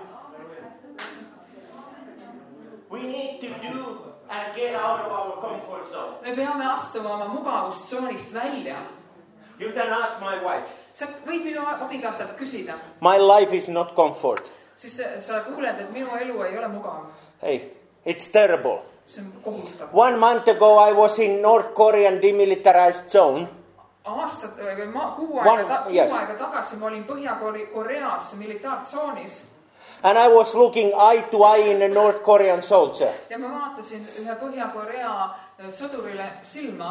We need to do and get out of our comfort zone. Me peame astuma oma mugavustsoonist välja. You can ask my wife. Sa võid minu abikaasalt küsida. My life is not comfort. Siis sa kuuled, et minu elu ei ole mugav. Hey, it's terrible. See on kohutav. 1 month ago I was in North Korean demilitarized zone. Kuu aega tagasi ma olin Põhja-Koreas militaartsoonis. And I was looking eye to eye in a North Korean soldier. Ja ma vaatasin ühe Põhja-Korea sõdurile silma.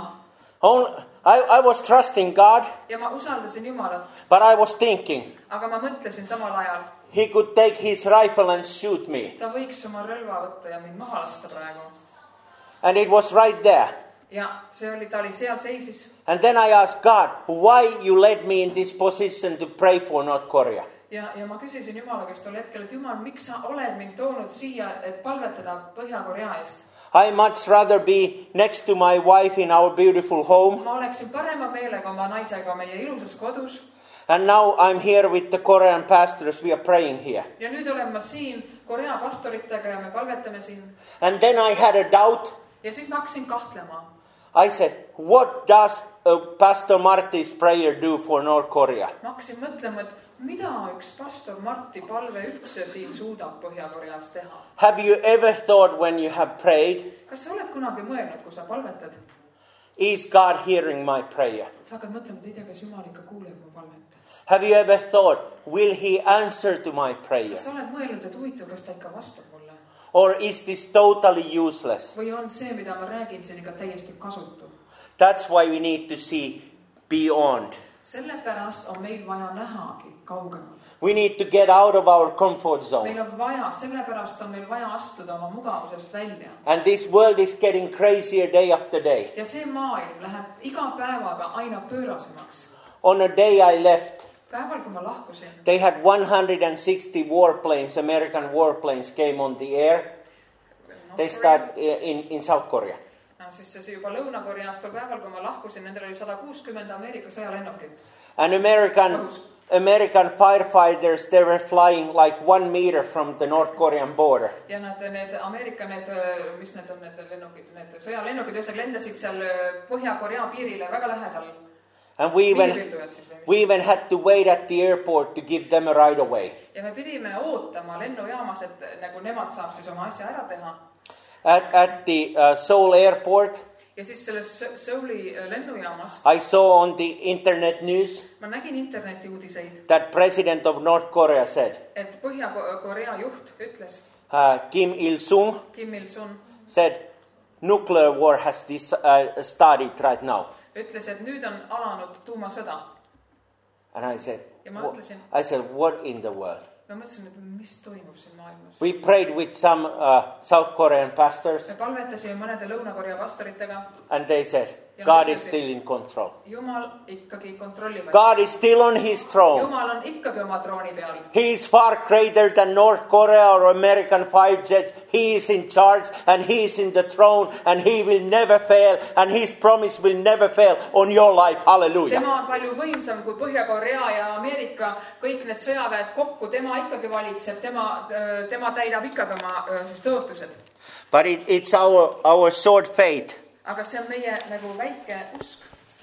I was trusting God. Ja ma usaldasin Jumalat. But I was thinking. Aga ma mõtlesin samal ajal. He could take his rifle and shoot me. Ta võiks oma relva võtta ja mind maha lasta praegu. And it was right there. Ja ta oli seal seisis. And then I asked God, why you led me in this position to pray for North Korea? Ja ma küsisin Jumala käest tol hetkel, et Jumal, miks sa oled mind toonud siia, et palvetada Põhja-Korea eest? I much rather be next to my wife in our beautiful home. Ma oleksin parema meelega oma naisega meie ilusas kodus. And now I'm here with the Korean pastors. We are praying here. Ja nüüd olen ma siin Korea pastoritega ja me palvetame siin. And then I had a doubt. Ja siis ma hakkasin kahtlema. I said, what does Pastor Marti's prayer do for North Korea? Ma hakkasin mõtlema, et mida üks pastor Marti palve üldse siin suudab Põhja-Koreas teha? Have you ever thought when you have prayed? Kas sa oled kunagi mõelnud, kui sa palvetad? Is God hearing my prayer? Sa hakkad mõtlema, et ei tea, kas Jumal ikka kuuleb mu palvet. Have you ever thought, will he answer to my prayer? Kas sa oled mõelnud, et huvitav, kas ta ikka vastab mulle? Or is this totally useless? Või on see, mida ma räägin, see on ikka täiesti kasutu? That's why we need to see beyond. Sellepärast on meil vaja nähagi kaugemal. We need to get out of our comfort zone. Meil on vaja, sellepärast on meil vaja astuda oma mugavusest välja. And this world is getting crazier day after day. Ja see maailm läheb iga päevaga aina pöörasemaks. On a day I left, Päeval, kui ma lahkusin, they had 160 warplanes, American warplanes came on the air. They start in South Korea. No, siis see juba Lõuna-Koreas tol päeval, kui ma lahkusin, nendel oli 160 Ameerika sõjalennukit. And American firefighters, they were flying like 1 meter from the North Korean border. Ja need Ameerika, mis need on, need lennukid, need sõjalennukid, ühesõnaga lendasid seal Põhja-Korea piirile väga lähedal. And we even had to wait at the airport to give them a right away. Ja me pidime ootama lennujaamas, et nagu nemad saab siis oma asja ära teha. At the Seoul airport, ja siis selles Seouli lennujaamas, I saw on the internet news ma nägin interneti uudiseid, that President of North Korea said, et Põhja-Korea juht ütles, Kim Il-sung Kim Il-sung said, nuclear war has started right now. Ütles, et nüüd on alanud tuumasõda. And I said, ja ma mõtlesin, I said, what in the world? ma mõtlesin, et mis toimub siin maailmas. We prayed with some South Korean pastors. Me palvetasime mõnede Lõuna-Korea pastoritega. And they said, God is still in control. Jumal ikkagi kontrollib. God is still on his throne. Jumal on ikkagi oma trooni peal. He is far greater than North Korea or American fighter jets. He is in charge and he is in the throne and he will never fail and his promise will never fail on your life. Hallelujah. Tema on palju võimsam kui Põhja-Korea ja Ameerika, kõik need sõjaväed kokku. Tema ikkagi valitseb, tema täidab ikkagi oma tõotused. But it's our short faith. Aga see on meie nagu väike usk.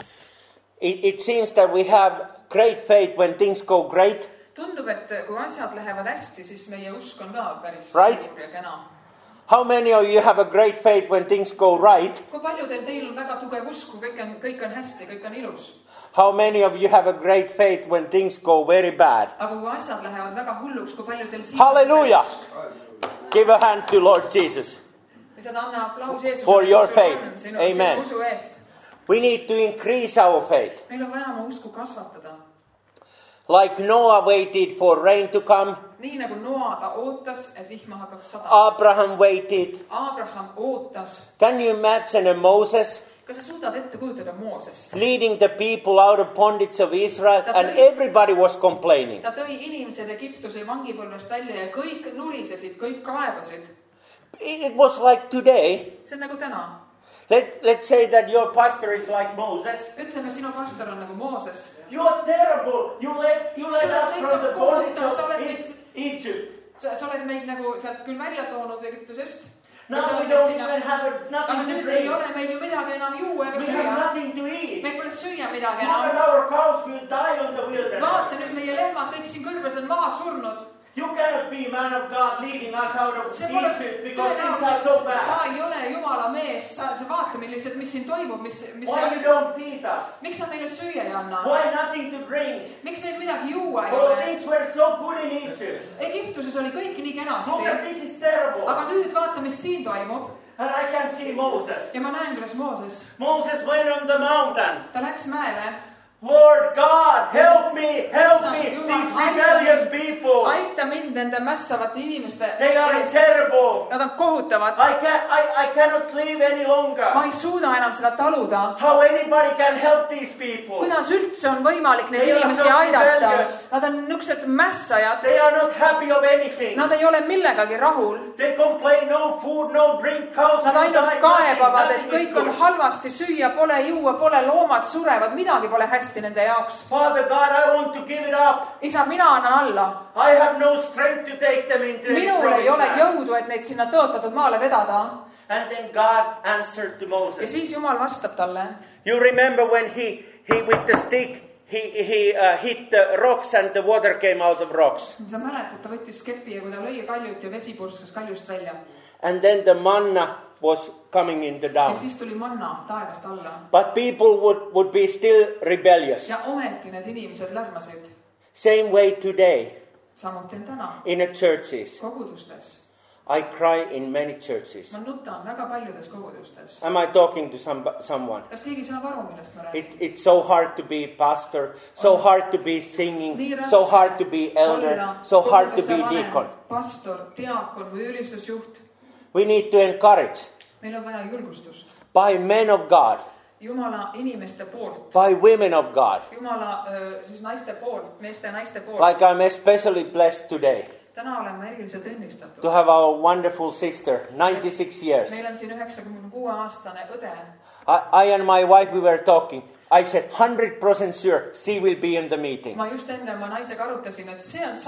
It seems that we have great faith when things go great. Tundub, et kui asjad lähevad hästi, siis meie usk on ka päris Right. suur ja kena. How many of you have a great faith when things go right? Kui paljudel teil on väga tugev usk, kui kõik on hästi, kõik on ilus. How many of you have a great faith when things go very bad? Aga kui asjad lähevad väga hulluks, kui paljudel siin Hallelujah! Give a hand to Lord Jesus. For your faith. Amen. We need to increase our faith. Meil on vaja oma usku kasvatada. Like Noah waited for rain to come. Nii nagu Noa ta ootas, et vihma hakkaks sadama. Abraham waited. Abraham ootas. Can you imagine a Moses? Kas sa suudad ette kujutada Moosest? Leading the people out of bondage of Israel and everybody was complaining. Ta tõi inimesed Egiptuse vangipõlvest välja ja kõik nulisesid, kõik kaebasid. It was like today. See on nagu täna. Let's say that your pastor is like Moses. Ütleme, sinu pastor on nagu Mooses. You are terrible. You let us from the bondage of Egypt. Sa oled meid nagu sealt küll välja toonud Egiptusest. Now we don't even have nothing Aga to nüüd drink. ei ole meil ju midagi enam juua ega We süüa. have nothing to eat. Meil pole süüa midagi Look at enam. our cows will die on the wilderness. Vaata nüüd meie lehmad, kõik siin kõrbes on maha surnud. You cannot be man of God leading us out of See pole Egypt because things are so tõenäoliselt, bad. sa ei ole Jumala mees, sa vaata, mis siin toimub, mis Why you don't feed us? miks sa meile süüa ei anna? Why nothing to drink? Miks neil midagi juua ei Oh, ole? things were so good in Egypt. Egiptuses oli kõik nii Look kenasti. at this is terrible. Aga nüüd vaata, mis siin toimub. And I can see Moses. Ja ma näen, kuidas Mooses, Moses went on the mountain. ta läks mäele. Lord God, help me, these rebellious people. Aita mind nende mässavate inimeste They are eest. terrible. Nad on kohutavad. I cannot live any longer. Ma ei suuda enam seda taluda. How anybody can help these people? Kuidas üldse on võimalik neid They are inimesi so aidata? rebellious. Nad on niisugused mässajad. They are not happy of anything. Nad ei ole millegagi rahul. They complain, no food, no drink, cows. Nad ainult kaebavad, et nothing is kõik on good. halvasti, süüa pole, juua pole, loomad surevad, midagi pole hästi nende jaoks. Father God, I want to give it up. Isa, mina annan alla. I have no strength to take them into the Minul ei ole promised land. jõudu, et neid sinna tõotatud maale vedada. And then God answered to Ja Moses. siis Jumal vastab talle. You remember when he with the stick, he hit the rocks and the water came out of rocks. Sa mäletad, ta võttis kepi ja kui ta lõi kaljut ja vesi purskas kaljust välja. And then the manna was coming in the down. Ja siis tuli manna taevast alla. But people would be still rebellious. Ja ometi need inimesed lärmasid. Same way today Samuti on täna. in the churches. Kogudustes. I cry in many churches. Ma nutan väga paljudes kogudustes. Am I talking to someone? Kas keegi saab aru, millest ma räägin? It's so hard to be pastor, so hard to be singing, so hard to be elder, so hard to be deacon. Pastor, diakon või ülistusjuht. We need to encourage Meil on vaja julgustust. by men of God, Jumala inimeste poolt. by women of God. Jumala siis naiste poolt, meeste ja naiste poolt. Like I'm especially blessed today Täna olen ma eriliselt õnnistatud. to have our wonderful sister, 96 years. Meil on siin 96-aastane õde. I and my wife, we were talking. I said 100% sure she will be in the meeting. Ma just enne oma naisega arutasin, et see on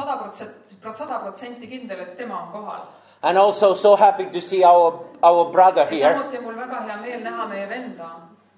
100% kindel, et tema on kohal. And also so happy to see our brother Ja here samuti mul väga hea meel näha meie venda,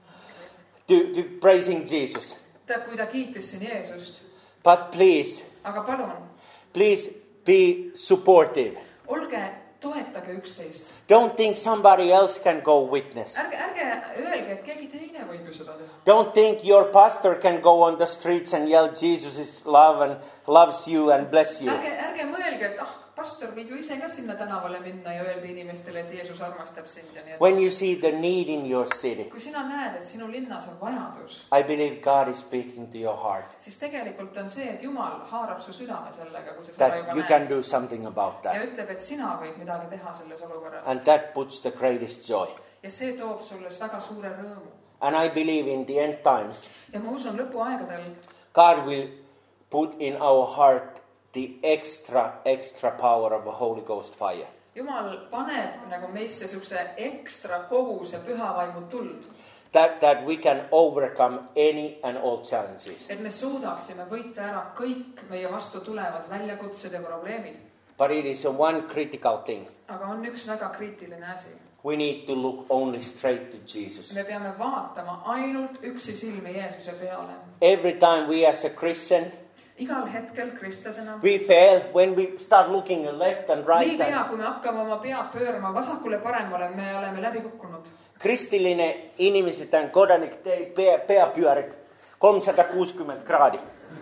to praising Jesus. kui ta kiitis siin Jeesust. But please Aga palun, be supportive. olge, toetage üksteist. Don't think somebody else can go witness. ärge öelge, et keegi teine võib ju seda teha. Don't think your pastor can go on the streets and yell Jesus is love and loves you and bless you. ärge mõelge, et pastor võib ju ise ka sinna tänavale minna ja öelda inimestele, et Jeesus armastab sind ja nii edasi. When you see the need in your city, Kui sina näed, et sinu linnas on vajadus, I believe God is speaking to your heart siis tegelikult on see, et Jumal haarab su südame sellega, kui sa seda that juba you näed. can do something about Ja that. ütleb, et sina võid midagi teha selles olukorras. And that puts the greatest joy. Ja see toob sulle väga suure rõõmu. And I believe in the end times, Ja ma usun lõpuaegadel God will put in our heart the extra power of the Holy Ghost fire. Jumal paneb nagu meisse sihukese ekstra koguse püha vaimu tuld. That we can overcome any and all challenges. Et me suudaksime võita ära kõik meie vastu tulevad väljakutsed ja probleemid. But it is one critical thing. Aga on üks väga kriitiline asi. We need to look only straight to Jesus. Me peame vaatama ainult üksi silmi Jeesuse peale. Every time we as a Christian, Igal hetkel kristlasena. we fail when we start looking left and right. Nii pea, kui me hakkame oma pead pöörama vasakule paremale, me oleme läbi kukkunud. Kristilline inimesed on kodanik pea pyörib 360 kraadi.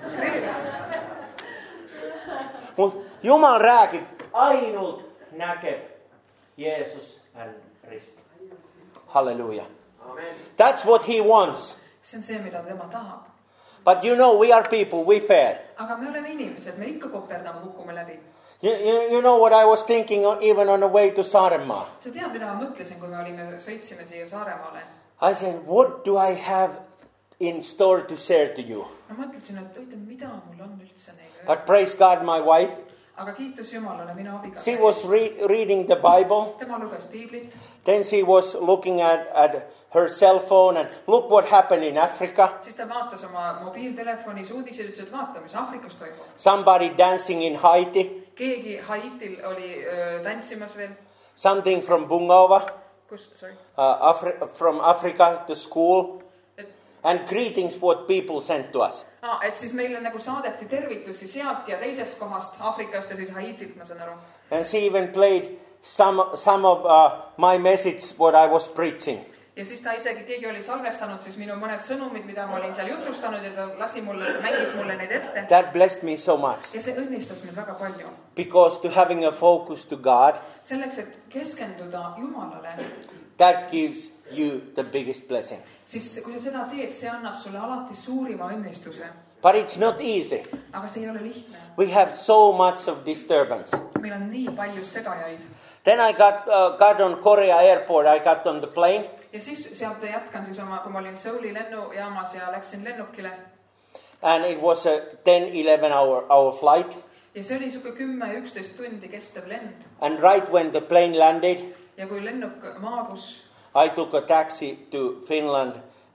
Mut Jumal räägib, ainult näkeb Jeesus on rist. Hallelujah. Amen. That's what he wants. See on see, mida tema tahab. But you know, we are people, we fail. Aga me oleme inimesed, me ikka koperdame, kukkume läbi. You know what I was thinking even on the way to Saaremaa? Sa tead, mida ma mõtlesin, kui me sõitsime siia Saaremaale? I said, what do I have in store to share to you? Ma mõtlesin, et oita, mida mul on üldse neile öelda. But praise God, my wife, Aga kiitus Jumalale, minu abiga. she was reading the Bible. Tema luges Piiblit. Then she was looking at her cell phone and look what happened in Africa. Siis ta vaatas oma mobiiltelefonis uudiseid, ütles, et vaata, mis Afrikas toimub. Somebody dancing in Haiti. Keegi Haitil oli tantsimas veel. Something from Bungova, Kus, sorry. from Africa to school. And greetings what people sent to us. Et siis meile nagu saadeti tervitusi sealt ja teisest kohast, Afrikast ja siis Haitilt, ma saan aru. And she even played some of my message what I was preaching. Ja siis ta isegi, keegi oli salvestanud siis minu mõned sõnumid, mida ma olin seal jutustanud ja ta mängis mulle neid ette. That blessed me so much. Ja see õnnistas mind väga palju. Because to having a focus to God, selleks, et keskenduda Jumalale, that gives you the biggest blessing. Siis kui sa seda teed, see annab sulle alati suurima õnnistuse. But it's not easy. Aga see ei ole lihtne. We have so much of disturbance. Meil on nii palju segajaid. Then I got on Korea airport. I got on the plane. Ja siis sealt jätkan siis oma, kui ma olin Seouli lennujaamas ja läksin lennukile. And it was a 10-11 hour flight. Ja see oli suke 10-11 tundi kestev lend. And right when the plane landed, ja kui lennuk maabus, I took a taxi to Finland,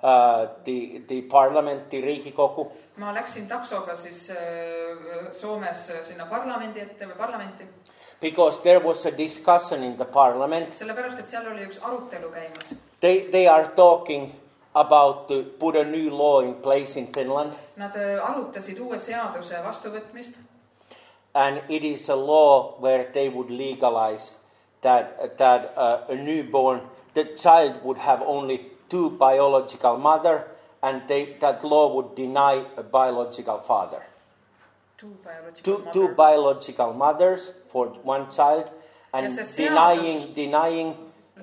the parliament, the Riigikogu. Ma läksin taksoga siis Soomes sinna parlamendi ette või parlamenti. Because there was a discussion in the parliament. Sellepärast, et seal oli üks arutelu käimas. They are talking about to put a new law in place in Finland. Nad arutasid uue seaduse vastuvõtmist. And it is a law where they would legalize that a newborn, the child would have only two biological mother, and that law would deny a biological father. Two biological mothers for one child, and denying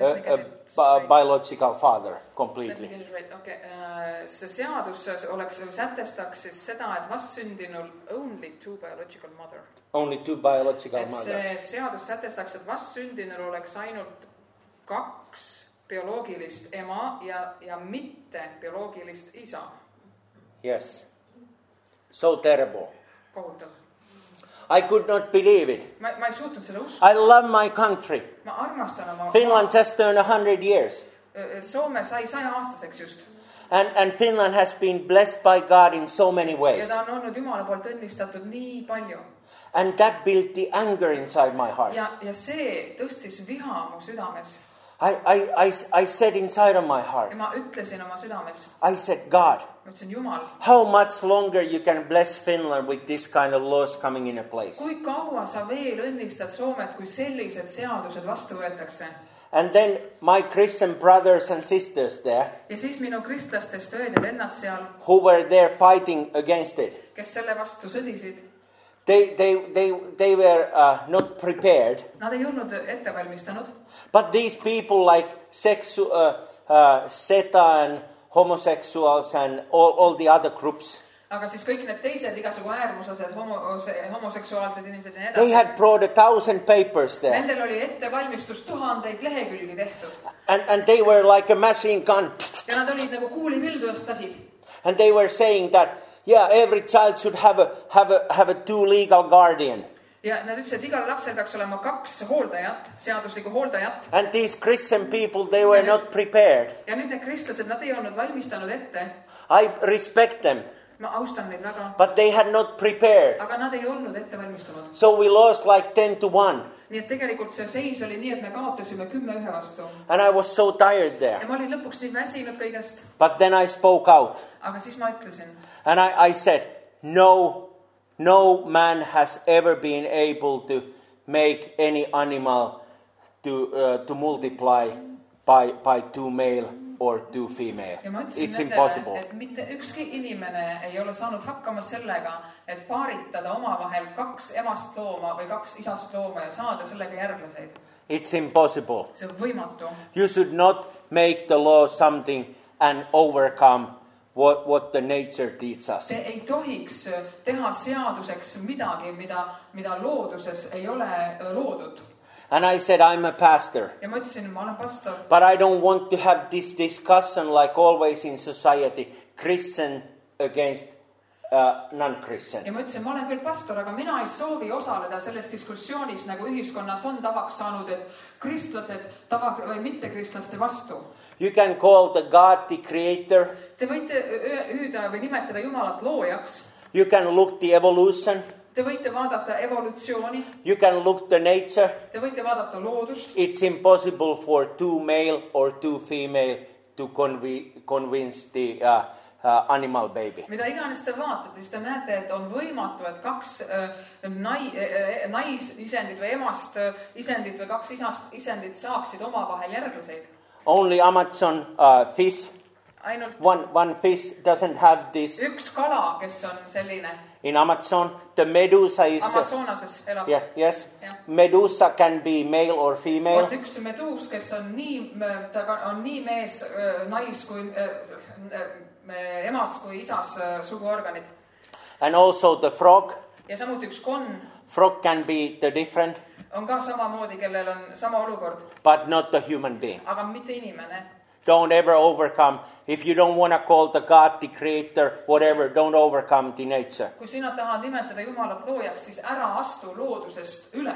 a biological father completely. Okay. See seadus sätestaks siis seda, et vastsündinul only two biological mother. Only two biological mother. See seadus sätestaks, et vastsündinul oleks ainult 2 bioloogilist ema ja mitte bioloogilist isa. Yes. So terrible. Kohutav. I could not believe it. Ma ei suutnud seda uskuda. I love my country. Ma armastan oma... Finland just turned 100 years. Soome sai 100-aastaseks just. And Finland has been blessed by God in so many ways. Ja ta on olnud Jumala poolt õnnistatud nii palju. And that built the anger inside my heart. Ja see tõstis viha mu südames. I said inside of my heart. Ja ma ütlesin oma südames. I said, God, ma ütlesin, Jumal, how much longer you can bless Finland with this kind of laws coming in a place? Kui kaua sa veel õnnistad Soomet, kui sellised seadused vastu võetakse? And then my Christian brothers and sisters there, ja siis minu kristlastest õed ja vennad seal, who were there fighting against it, kes selle vastu sõdisid, they were not prepared. nad ei olnud ette valmistanud. But these people like Satan, homosexuals and all the other groups, Aga siis kõik need teised igasugu äärmuslased, homoseksuaalsed inimesed ja nii they edasi. had brought 1,000 papers there. Nendel oli ettevalmistus 1000 lehekülgi tehtud. And they were like a machine gun. Ja nad olid nagu kuulipildu just lasid. And they were saying that, yeah, every child should have a 2 legal guardian. Ja nad ütlesid, et igal lapsel peaks olema 2 hooldajat, seaduslikku hooldajat. And these Christian people, they were not prepared. Ja nüüd need kristlased, nad ei olnud valmistanud ette. I respect them. Ma austan neid väga. But they had not prepared. Aga nad ei olnud ette valmistunud. So we lost like 10-1. Nii et tegelikult see seis oli nii, et me kaotasime 10-1 vastu. And I was so tired there. Ja ma olin lõpuks nii väsinud kõigest. But then I spoke out. Aga siis ma ütlesin. And I said, no man has ever been able to make any animal to multiply by 2 male or 2 female. Ja ma ütlesin It's nendele, impossible. et mitte ükski inimene ei ole saanud hakkama sellega, et paaritada omavahel 2 emast looma või 2 isast looma ja saada sellega järglaseid. It's impossible. See on võimatu. You should not make the law something and overcome what the nature teaches us. See ei tohiks teha seaduseks midagi, mida looduses ei ole loodud. And I said, I'm a pastor. Ja ma ütlesin, ma olen pastor. But I don't want to have this discussion like always in society, Christian against non-Christian. Ja ma ütlesin, ma olen küll pastor, aga mina ei soovi osaleda selles diskussioonis, nagu ühiskonnas on tavaks saanud, et kristlased või mittekristlaste vastu. You can call the God the creator. Te võite hüüda või nimetada Jumalat loojaks. You can look the evolution. Te võite vaadata evolutsiooni. You can look the nature. Te võite vaadata loodust. It's impossible for 2 male or 2 female to convince the animal baby. Mida iganes te vaatate, siis te näete, et on võimatu, et 2 naisisendit või emast isendit või 2 isast isendit saaksid omavahel järglaseid. Only Amazon fish. Ainult One fish doesn't have this. üks kala, kes on selline. In Amazon, the medusa is... Amazonases elab. Yes. Yeah. Medusa can be male or female. On üks meduus, kes on nii mees, nais kui emas kui isas suguorganid. And also the frog. Ja samuti üks konn. Frog can be the different. On ka samamoodi, kellel on sama olukord. But not the human being. Aga mitte inimene. Don't ever overcome. If you don't want to call the God the creator, whatever, don't overcome the nature. Kui sina tahad nimetada Jumalat loojaks, siis ära astu loodusest üle.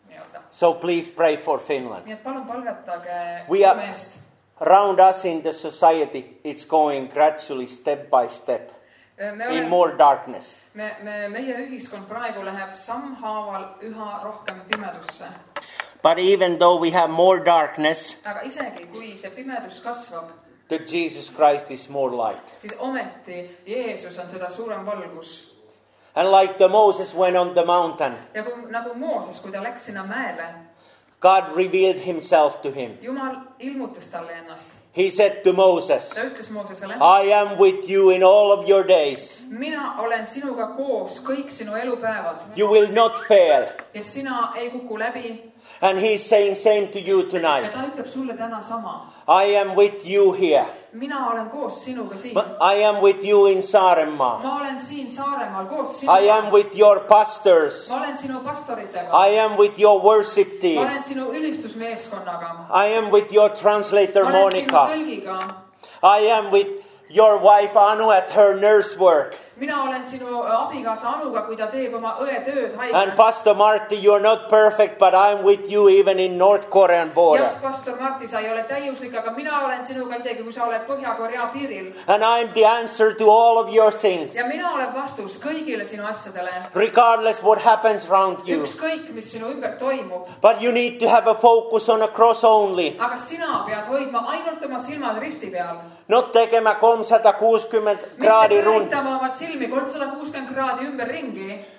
So please pray for Finland. Nii et palun palvetage We are, Soome eest. around us in the society, it's going gradually step by step in more darkness. Meie ühiskond praegu läheb sammhaaval üha rohkem pimedusse. But even though we have more darkness, Aga isegi kui see pimedus kasvab, the Jesus Christ is more light. siis ometi Jeesus on seda suurem valgus. And like the Moses went on the mountain, Ja nagu Mooses, kui ta läks sinna mäele, God revealed himself to him. Jumal ilmutas talle ennast. He said to Moses, Ta ütles Moosesele, I am with you in all of your days. mina olen sinuga koos kõik sinu elupäevad. You will not fail. Ja sina ei kuku läbi. And he's saying same to you Ja tonight. ta ütleb sulle täna sama. I am with you here. Mina olen koos sinuga siin. I am with you in Saaremaa. Ma olen siin Saaremaal koos sinuga. I am with your pastors. Ma olen sinu pastoritega. I am with your worship Ma team. olen sinu ülistusmeeskonnaga. I am with your translator Ma olen sinu Monica. tõlgiga. I am with your wife Anu at her nurse work. Mina olen sinu abikaasa Anuga, kui ta teeb oma õetööd And haiglas. Pastor Marty, you're not perfect, but I'm with you even in North Korean border. Jah, pastor Marti, sa ei ole täiuslik, aga mina olen sinuga isegi, kui sa oled Põhja-Korea piiril. And I'm the answer to all of your things. Ja mina olen vastus kõigile sinu asjadele. Regardless what happens around you. Ükskõik, mis sinu ümber toimub. But you need to have a focus on a cross only. Aga sina pead hoidma ainult oma silmad risti peal. Not tegema 360 kraadi Mitte rund. pööritama oma silmi 360 kraadi ümber ringi.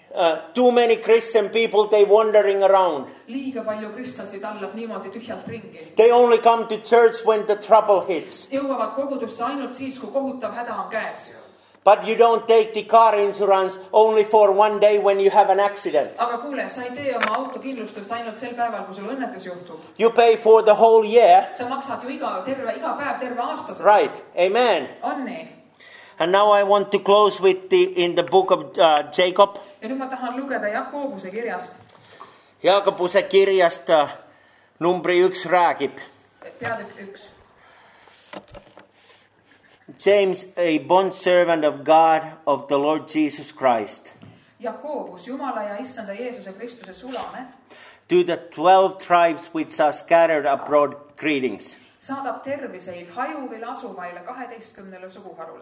Too many Christian people, they wandering around. Liiga palju kristlasi tallab niimoodi tühjalt ringi. They only come to church when the trouble hits. Jõuavad kogudusse ainult siis, kui kohutav häda on käes. But you don't take the car insurance only for one day when you have an accident. Aga kuule, sa ei tee oma autokindlustust ainult sel päeval, kui sul õnnetus juhtub. You pay for the whole year. Sa maksad ju iga päev, terve aastas. Right. Amen. On nii. And now I want to close with in the book of Jacob. Ja nüüd ma tahan lugeda Jakobuse kirjast. Jakobuse kirjast numbri 1 räägib. Peatükk 1. James, a bondservant of God, of the Lord Jesus Christ. Jakobus, Jumala ja Issanda Jeesuse Kristuse sulane. To the 12 tribes which are scattered abroad, greetings. Saadab terviseid hajuvil asuvaile 12 suguharule.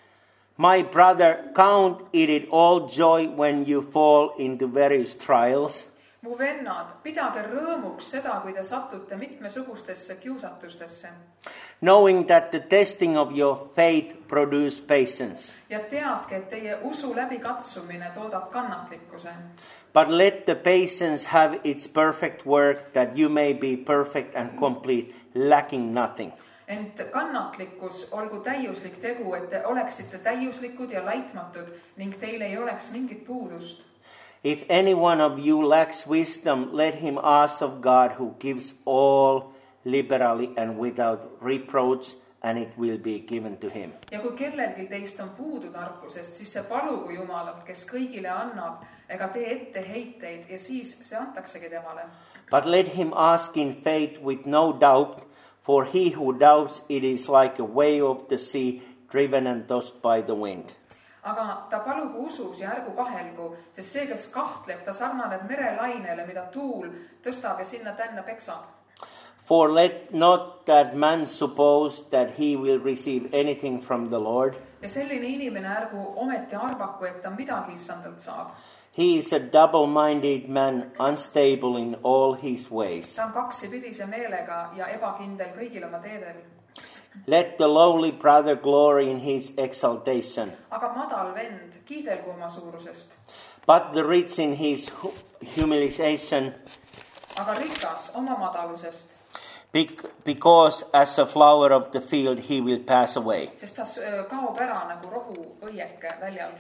My brother, count it all joy when you fall into various trials. Mu vennad, pidage rõõmuks seda, kui te satute mitmesugustesse kiusatustesse. Knowing that the testing of your faith produces patience. Ja teadke, et teie usu läbikatsumine toodab kannatlikkuse. But let the patience have its perfect work, that you may be perfect and complete, lacking nothing. Ent kannatlikkus olgu täiuslik tegu, et te oleksite täiuslikud ja laitmatud ning teil ei oleks mingit puudust. If any one of you lacks wisdom, let him ask of God, who gives all liberally and without reproach, and it will be given to him. Ja kui kellelgi teist on puudu tarkusest, siis see palugu Jumalalt, kes kõigile annab, ega tee etteheiteid ja siis see antaksegi temale. But let him ask in faith with no doubt, for he who doubts it is like a wave of the sea, driven and tossed by the wind. Aga ta palugu usus ja ärgu kahelgu, sest see, kes kahtleb, ta sarnaneb merelainele, mida tuul tõstab ja sinna tänne peksab. For let not that man suppose that he will receive anything from the Lord. Ja selline inimene ärgu ometi arvaku, et ta midagi Issandalt saab. He is a double-minded man, unstable in all his ways. Ta on kaksipidise meelega ja ebakindel kõigil oma teedel. Let the lowly brother glory in his exaltation. Aga madal vend, kiidelgu oma suurusest. But the rich in his humiliation. Aga rikas oma madalusest. Because as a flower of the field he will pass away. Sest ta kaob ära nagu rohu õieke väljal.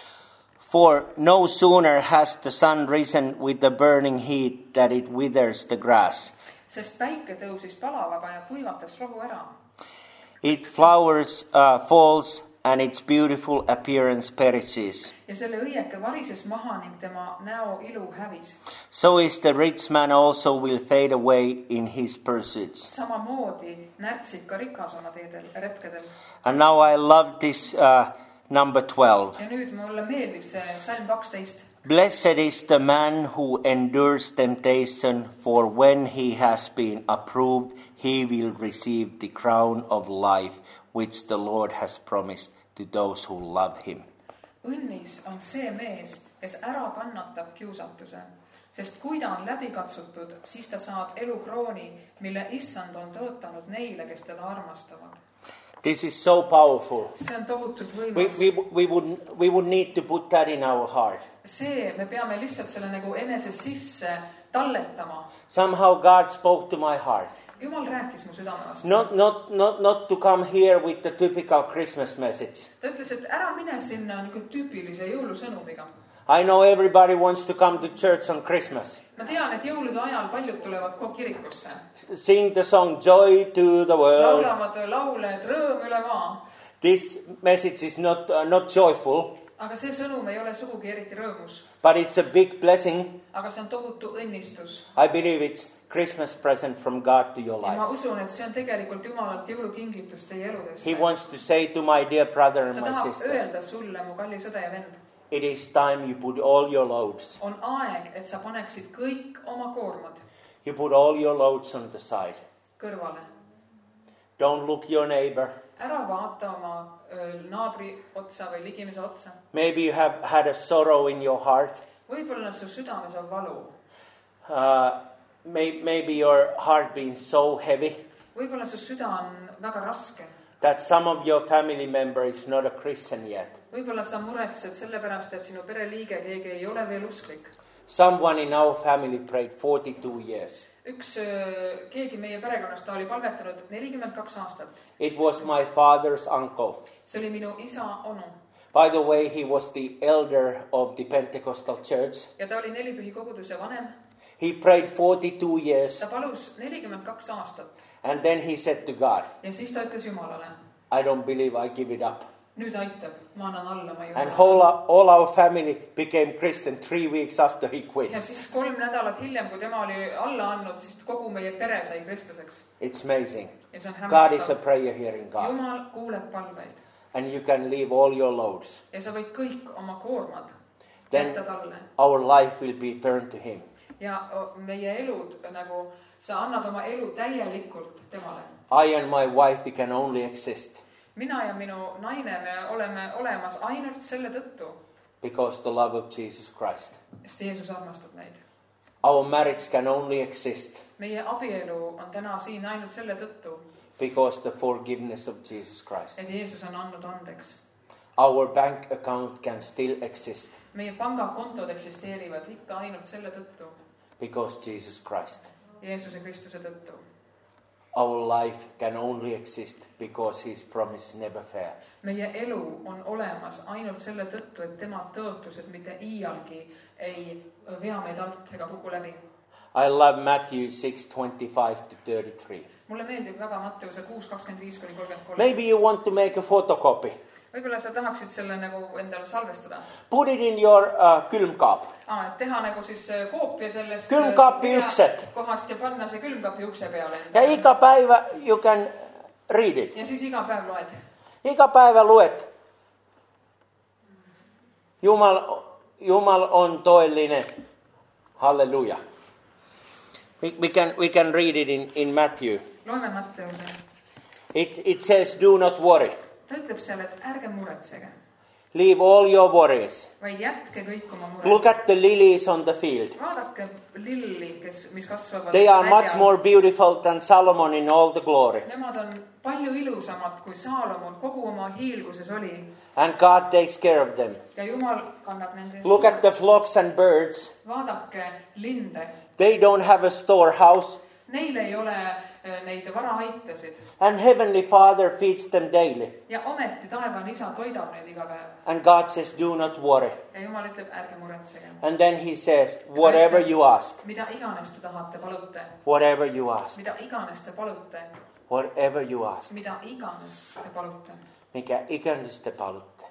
For no sooner has the sun risen with the burning heat that it withers the grass. Sest päike tõusis palavaga ja kuivatas rohu ära. Its flowers falls and its beautiful appearance perishes. Ja selle õieke varises maha ning tema näo ilu hävis. So is the rich man also will fade away in his pursuits. Samamoodi närtsib ka rikas oma retkedel. And now I love this number 12. Ja nüüd mulle meeldib see Salm 12. Blessed is the man who endures temptation, for when he has been approved, he will receive the crown of life, which the Lord has promised to those who love him. Õnnis on see mees, kes ära kannatab kiusatuse, sest kui ta on läbi katsutud, siis ta saab elukrooni, mille Issand on tõotanud neile, kes teda armastavad. This is so powerful. See on tohutult võimas. We would need to put that in our heart. See, me peame lihtsalt selle nagu enese sisse talletama. Somehow God spoke to my heart. Jumal rääkis mu südame vastu. Not to come here with the typical Christmas message. Ta ütles, et ära mine sinna nagu tüüpilise jõulusõnumiga. I know everybody wants to come to church on Christmas. Ma tean, et jõulude ajal paljud tulevad kirikusse. Sing the song Joy to the World. Laulavad laule, et rõõm üle maa. This message is not joyful. Aga see sõnum ei ole sugugi eriti rõõmus. But it's a big blessing. Aga see on tohutu õnnistus. I believe it's Christmas present from God to your Ja ma life. usun, et see on tegelikult Jumalalt jõulukingitus teie eludesse. He wants to say to my dear brother and Ta my tahab sister, öelda sulle, mu kallis õde ja vend. it is time you put all your loads. On aeg, et sa paneksid kõik oma koormad You put all your loads on the side. kõrvale. Don't look your neighbor. Ära vaata oma naabri otsa või ligimese otsa. Maybe you have had a sorrow in your heart. Võib-olla su südames on valu. Maybe your heart being so heavy. Võib-olla su süda on väga raske. that some of your family member is not a Christian yet. Võib-olla sa muretsed selle pärast, et sinu pereliige keegi ei ole veel usklik. Someone in our family prayed 42 years. Keegi meie perekonnast ta oli palvetanud 42 aastat. It was my father's uncle. See oli minu isa onu. By the way, he was the elder of the Pentecostal church. Ja ta oli nelipühi koguduse vanem. He prayed 42 years. Ta palus 42 aastat. And then he said to God, Ja siis ta ütles Jumalale, I don't believe I give it up. nüüd aitab, ma annan alla, ma ei And usu. all our family became Christian 3 weeks after he quit. Ja siis 3 nädalat hiljem, kui tema oli alla andnud, siis kogu meie pere sai kristlaseks. It's amazing. Ja see on God is a hämmastav. prayer hearing God. Jumal kuuleb palveid. And you can leave all your loads. Ja sa võid kõik oma koormad Then jätta talle. our life will be turned to him. Ja meie elud, nagu sa annad oma elu täielikult temale. I and my wife, we can only exist Mina ja minu naine, me oleme olemas ainult selle tõttu, because the love of Jesus Christ. sest Jeesus armastab neid. Our marriage can only exist Meie abielu on täna siin ainult selle tõttu, because the forgiveness of Jesus Christ. et Jeesus on andnud andeks. Our bank account can still exist Meie pangakontod eksisteerivad ikka ainult selle tõttu, because Jesus Christ. Jeesuse Kristuse tõttu. Our life can only exist because his promise never fail. Meie elu on olemas ainult selle tõttu, et tema tõotused mitte iialgi ei vea meid alt ega kuku läbi. I love Matthew 6:25-33. Mulle meeldib väga Matteuse 6:25-33. Maybe you want to make a photocopy. Võib-olla sa tahaksid selle nagu endale salvestada. Put it in your külmkaap. Et teha nagu siis koopia sellest Külmkaapi uksed. kohast ja panna see külmkaapi ukse peale. Ja iga päivä you can read it. Ja siis iga päev loed. Iga päivä luet. Jumal on toellinen. Halleluja. We can read it in Matthew. Loeme Matteuse. It says, do not worry. Ta ütleb seal, et ärge muretsege, Leave all your worries. vaid jätke kõik oma mured. Look at the lilies on the field. Vaadake lilli, mis kasvavad. They are much more beautiful than Solomon in all the glory. Nemad on palju ilusamad kui Saalomon kogu oma hiilguses oli. And God takes care of them. Ja Jumal kannab nende Look at the flocks and birds. Vaadake linde. They don't have a storehouse. Neil ei ole neid varahaitasid. And Heavenly Father feeds them daily. Ja ometi taevaan isa toidab neid iga päev. And God says, do not worry. Ja Jumal ütleb, ärge muretsege. And then he says, whatever you ask. Mida iganes te tahate, palute. Whatever you ask. Mida iganes te palute. Whatever you ask. Mida iganes te palute. Mikä iganes te palutte.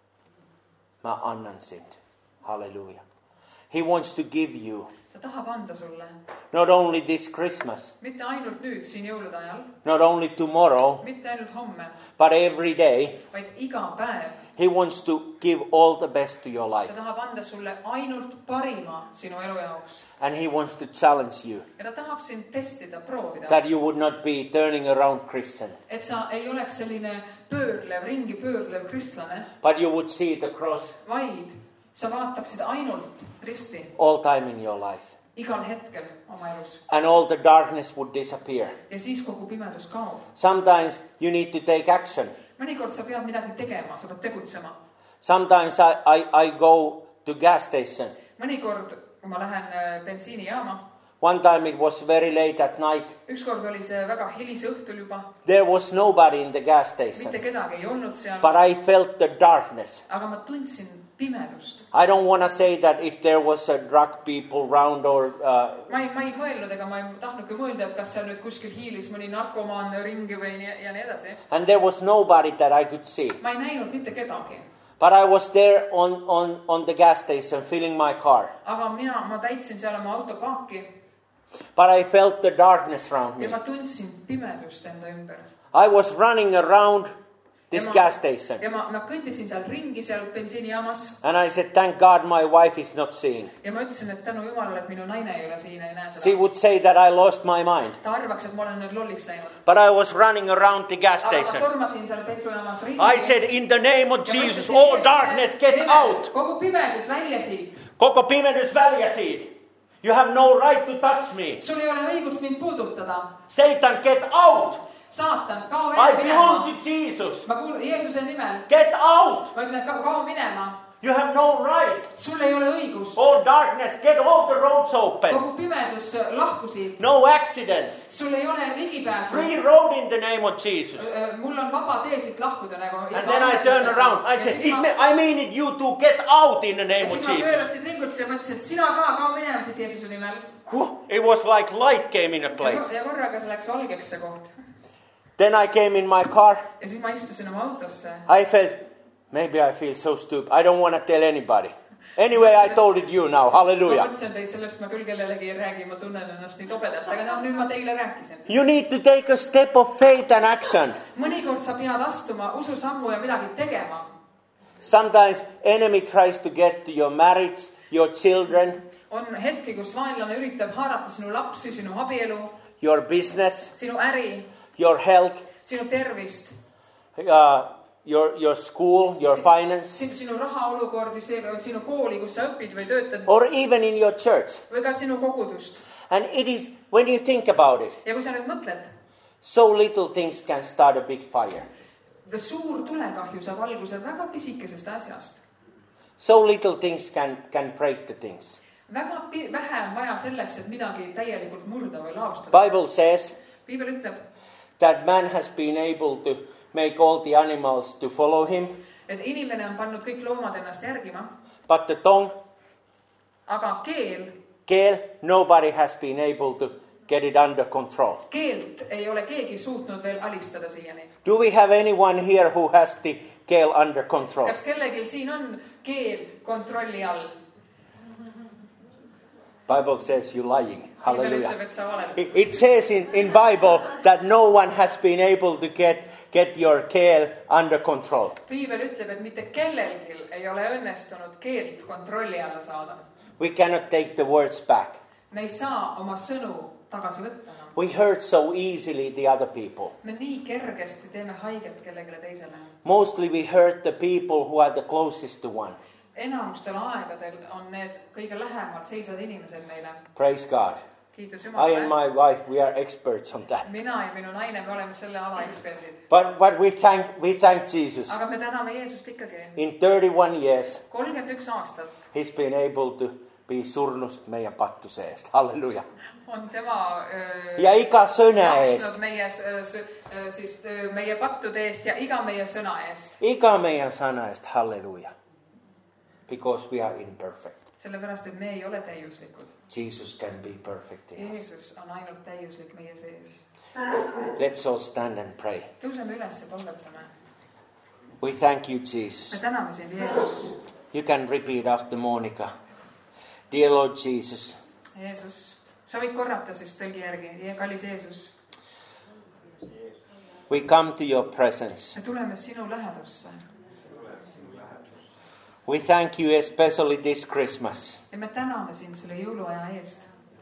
Mä annan sind. Hallelujah. He wants to give you. Ta tahab anda sulle. Not only this Christmas. Mitte ainult nüüd siin jõulude ajal. Not only tomorrow. Mitte ainult homme. But every day. Vaid iga päev. He wants to give all the best to your life. Ta tahab anda sulle ainult parima sinu elu jaoks. And he wants to challenge you. Ja ta tahab sind testida, proovida. That you would not be turning around Christian. Et sa ei oleks selline ringi pöörlev kristlane. But you would see the cross. Vaid sa vaataksid ainult risti. All time in your life. Igal hetkel oma elus. And all the darkness would disappear. Ja siis kogu pimedus kaob. Sometimes you need to take action. Mõnikord sa pead midagi tegema, sa pead tegutsema. Sometimes I go to gas station. Mõnikord, kui ma lähen bensiinijaama. One time it was very late at night. Ükskord oli see väga hilise õhtul juba. There was nobody in the gas station. Mitte kedagi ei olnud seal. But I felt the darkness. Aga ma tundsin pimedust. I don't want to say that if there was a drug people around or... Ma ei mõelnud ega ma ei tahtnudki mõelda, et kas seal nüüd kuskil hiilis mõni narkomaan ringi või ja nii edasi. And there was nobody that I could see. Ma ei näinud mitte kedagi. But I was there on the gas station filling my car. Aga ma täitsin seal oma auto paaki. But I felt the darkness around me. Ja ma tundsin pimedust enda ümber. I was running around this gas station. Ja ma kõndisin seal ringi seal bensiinijaamas. And I said, thank God my wife is not seeing. Ja ma ütlesin, et tänu Jumalale, et minu naine ei ole siin, ei näe seda. She would say that I lost my mind. Ta arvaks, et ma olen nüüd lolliks läinud. But I was running around the gas station. Aga ma tormasin seal bensuujaamas ringi. I said, in the name of Jesus, all darkness get out. Kogu pimedus välja siit. Koko pimedus välja siit. You have no right to touch me. Sul ei ole õigust mind puudutada. Satan, get out. saatan, kao I välja belong minema. to Jesus. Ma kuulen Jeesuse nimel. Get out. Ma ütlen, et kao minema. You have no right. Sul ei ole õigust. All darkness, get all the roads open. Kogu pimedus lahku siit. No accidents. Sul ei ole ligipääsu. Free road in the name of Jesus. Mul on vaba tee siit lahkuda nagu. And then I turn around. I said, I mean it you to get out in the name of Jesus. Ja siis ma Jesus. pöörasin ringutsi ja mõtlesin, et sina ka kao minema siit Jeesuse nimel. It was like light came in a place. Ja korraga see läks valgeks see koht. Then I came in my car. Ja siis ma istusin oma autosse. I felt, maybe I feel so stupid. I don't want to tell anybody. Anyway, I told it you now. Ma Hallelujah. mõtlesin teid sellest, ma küll kellelegi ei räägi, ma tunnen ennast nii tobedalt, aga no nüüd ma teile rääkisin. You need to take a step of faith and action. Mõnikord sa pead astuma ususammu ja midagi tegema. Sometimes enemy tries to get to your marriage, your children, On hetki, kus vaenlane üritab haarata sinu lapsi, sinu abielu, your business, sinu äri, your health, sinu tervist, your school, your finance, sinu rahaolukordi, sinu kooli, kus sa õpid või töötad, or even in your church. või ka sinu kogudust. And it is, when you think about it, Ja kui sa nüüd mõtled, so little things can start a big fire. suur tulekahju saab alguse väga pisikesest asjast. So little things can break the things. Väga vähe on vaja selleks, et midagi täielikult murda või laostada. Bible says Piibel ütleb, that man has been able to make all the animals to follow him, et inimene on pannud kõik loomad ennast järgima, but the tongue, aga nobody has been able to get it under control. keelt ei ole keegi suutnud veel alistada siiani. Do we have anyone here who has the keel under control? Kas kellelgi siin on keel kontrolli all? Bible says you're lying. Piibel Hallelujah. ütleb, et sa valed. It says in Bible that no one has been able to get your keel under control. Piibel ütleb, et mitte kellelgi ei ole õnnestunud keelt kontrolli alla saada. We cannot take the words back. Me ei saa oma sõnu tagasi võtta. We hurt so easily the other people. Me nii kergesti teeme haiget kellegile teisele. Mostly we hurt the people who are the closest to one. Enamustel aegadel on need kõige lähemal seisvad inimesed meile. Praise God. Kiitus I and Jumalale. my wife, we are experts on that. Mina ja minu naine, me oleme selle ala eksperdid. But we thank Jesus. Aga me täname Jeesust ikkagi. In 31 years, 31 aastat he's been able to be surnust meie pattuse eest. Halleluja. on tema Ja iga sõna eest. maksnud meie pattude eest ja iga meie sõna eest. Iga meie sõna eest. Halleluja. Because we are imperfect. Sellepärast, et me ei ole täiuslikud. Jesus can be perfect in us. Jeesus on ainult täiuslik meie sees. Let's all stand and pray. Tõuseme üles ja palvetame. We thank you, Me Jesus. täname sind, Jeesus. You can repeat after Monica. Dear Lord Jesus, Jeesus. Sa võid korrata siis tõlgi järgi. Kallis Jeesus. we come to your presence. Me tuleme sinu lähedusse. We thank you especially this Christmas. Ja me täname sind selle jõuluaja eest.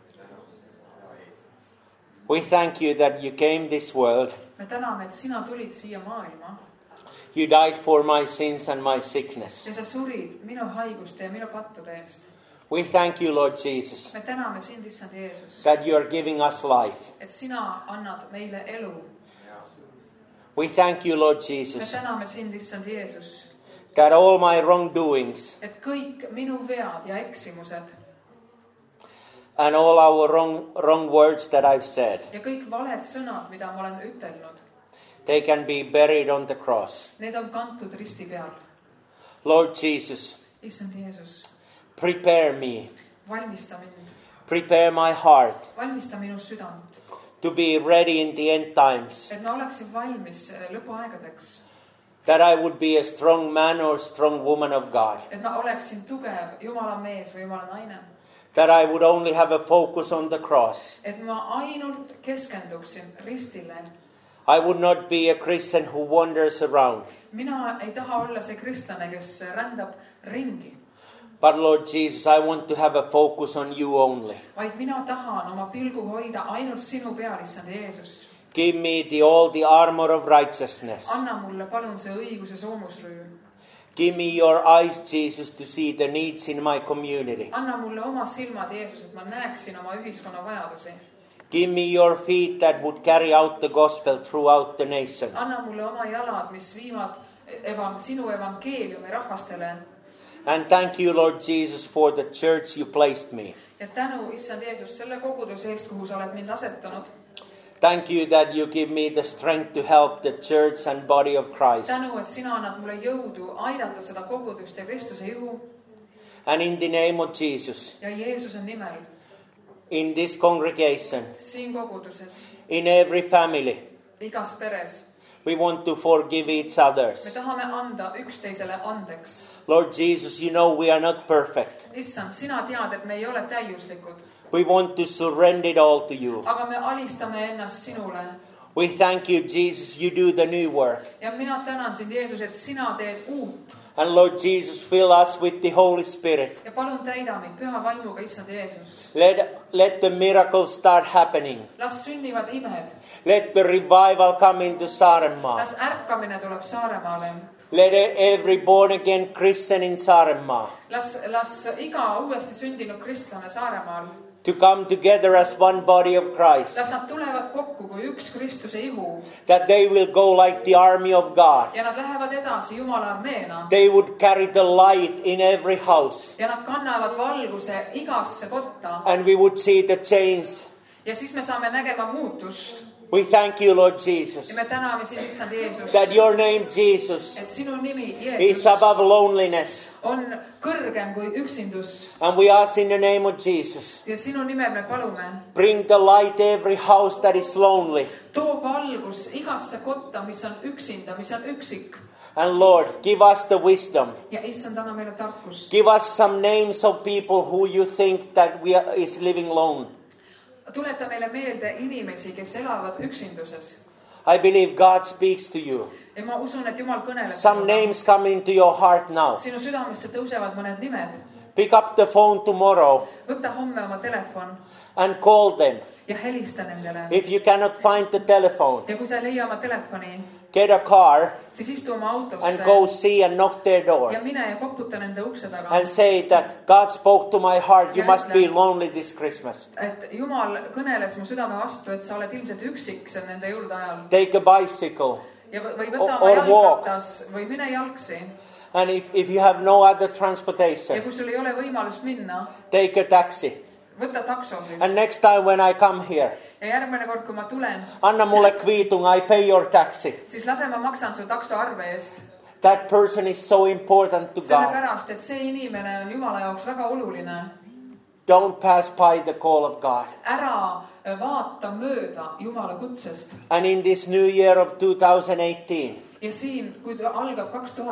We thank you that you came this world. Me täname, et sina tulid siia maailma. You died for my sins and my sickness. Ja sa surid minu haiguste ja minu pattude eest. We thank you, Lord Jesus, Me täname sind, issand Jeesus. that you are giving us life. Et sina annad meile elu. We thank you, Lord Me Jesus, täname sind, issand Jeesus. that all my wrongdoings Et kõik minu vead ja eksimused and all our wrong words that I've said, ja kõik valed sõnad, mida ma olen ütelnud, they can be buried on the cross. need on kantud risti peal. Lord Jesus, Issand Jeesus, prepare me, valmista mind. prepare my heart Valmista minu südant. to be ready in the end times, Et ma oleksin valmis lõpuaegadeks. that I would be a strong man or strong woman of God, Et ma oleksin tugev Jumala mees või Jumala naine. that I would only have a focus on the cross. Et ma ainult keskenduksin ristile. I would not be a Christian who wanders around, Mina ei taha olla see kristlane, kes rändab ringi. but Lord Jesus, I want to have a focus on you only. Vaid mina tahan oma pilgu hoida ainult sinu peal, issand Jeesus. Give me all the armor of righteousness. Anna mulle palun see õiguse soomusrüü. Give me your eyes, Jesus, to see the needs in my community. Anna mulle oma silmad, Jeesus, et ma näeksin oma ühiskonna vajadusi. Give me your feet that would carry out the gospel throughout the nation. Anna mulle oma jalad, mis viivad sinu evangeeliumi rahvastele. And thank you, Lord Jesus, for the church you placed me. Ja tänu, issand Jeesus, selle koguduse eest, kuhu sa oled mind asetanud. Thank you that you give me the strength to help the church and body of Christ. Tänu, et sina annad mulle jõudu aidata seda kogudust ja Kristuse ihu. And in the name of Jesus, Ja Jeesuse nimel, in this congregation, siin koguduses, in every family, igas peres, we want to forgive each others. me tahame anda üksteisele andeks. Lord Jesus, you know we are not perfect. Issand, sina tead, et me ei ole täiuslikud, We want to surrender it all to you. aga me alistame ennast sinule. We thank you, Jesus, you do the new work. Ja mina tänan sind, Jeesus, et sina teed uut. And Lord Jesus, fill us with the Holy Spirit. Ja palun täida meid püha vaimuga, issand Jeesus. Let the miracles start happening. Las sünnivad imed. Let the revival come into Saaremaa. Las ärkamine tuleb Saaremaale. Let every born again Christian in Saaremaa Las iga uuesti sündinud kristlane Saaremaal. to come together as one body of Christ. Las nad tulevad kokku kui üks Kristuse ihu. That they will go like the army of God. Ja nad lähevad edasi Jumala armeena. They would carry the light in every house. Ja nad kannavad valguse igasse kotta. And we would see the change. Ja siis me saame nägema muutust. We thank you, Lord Jesus, Ja me täname sind, issand Jeesus, that your name, Jesus, et sinu nimi, is Jeesus, above loneliness. on kõrgem kui üksindus. And we ask in the name of Jesus, Ja sinu nimel me palume, bring the light every house that is lonely. too valgus igasse kotta, mis on üksinda, mis on üksik. And Lord, give us the wisdom. Ja issand, anna meile tarkust. Give us some names of people who you think that is living alone. Tuleta meile meelde inimesi, kes elavad üksinduses. I believe God speaks to you. Ja ma usun, et Jumal kõneleb. Some names come into your heart now. Sinu südamesse tõusevad mõned nimed. Pick up the phone tomorrow Võta homme oma telefon and call them. ja helista nendele. If you cannot find the telephone, Ja kui sa ei leia oma telefoni, get a car siis istu oma and autosse go see and knock their door. ja mine ja koputa nende ukse taga. And say that God spoke to my heart. You must be lonely this Christmas. Et Jumal kõneles mu südame vastu, et sa oled ilmselt üksik nende jõulude ajal. Take a bicycle. Ja või võta oma Or walk. jalgratas või mine jalgsi. And if you have no other Ja transportation, kui sul ei ole võimalust minna, take a taxi. võta takso siis. And next time when I come here, Ja järgmine kord, kui ma tulen, anna mulle kviitung, I pay your taxi. siis lase ma maksan su takso arve eest. That person is so important to God. Sellepärast, et see inimene on Jumala jaoks väga oluline. Don't pass by the call of God. Ära vaata mööda Jumala kutsest. And in this new year of 2018, Ja siin, kui algab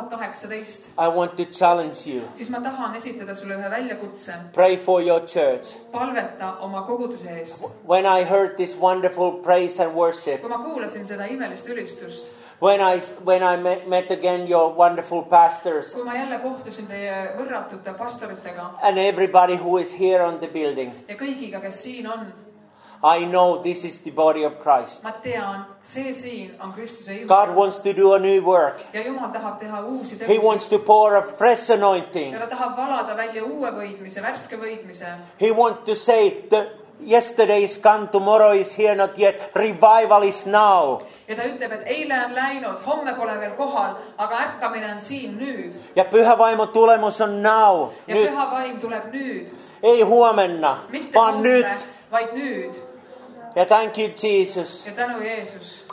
2018, I want to challenge you. siis ma tahan esitada sulle ühe väljakutse. Pray for your church. Palveta oma koguduse eest. When I heard this wonderful praise and worship, Kui ma kuulasin seda imelist ülistust, when I met again your wonderful pastors kui ma jälle kohtusin teie võrratute pastoritega and everybody who is here on the building, ja kõigiga, kes siin on, I know this is the body of Christ. ma tean, see siin on Kristuse ihu. God wants to do a new work. Ja Jumal tahab teha uusi He wants tegusid. to pour a fresh anointing. Ja ta tahab valada välja uue võidmise, värske võidmise. He wants to say that yesterday is gone, tomorrow is here, not yet. Revival is now. Ja ta ütleb, et eile on läinud, homme pole veel kohal, aga ärkamine on siin nüüd. Ja pyhä vaimo tulemus on now. Ja Nyt. püha vaim tuleb nüüd. Ei huomenna, Mitte vaan homme, nyt. vaid nüüd. Ja thank you, Jesus, Ja tänu Jeesus.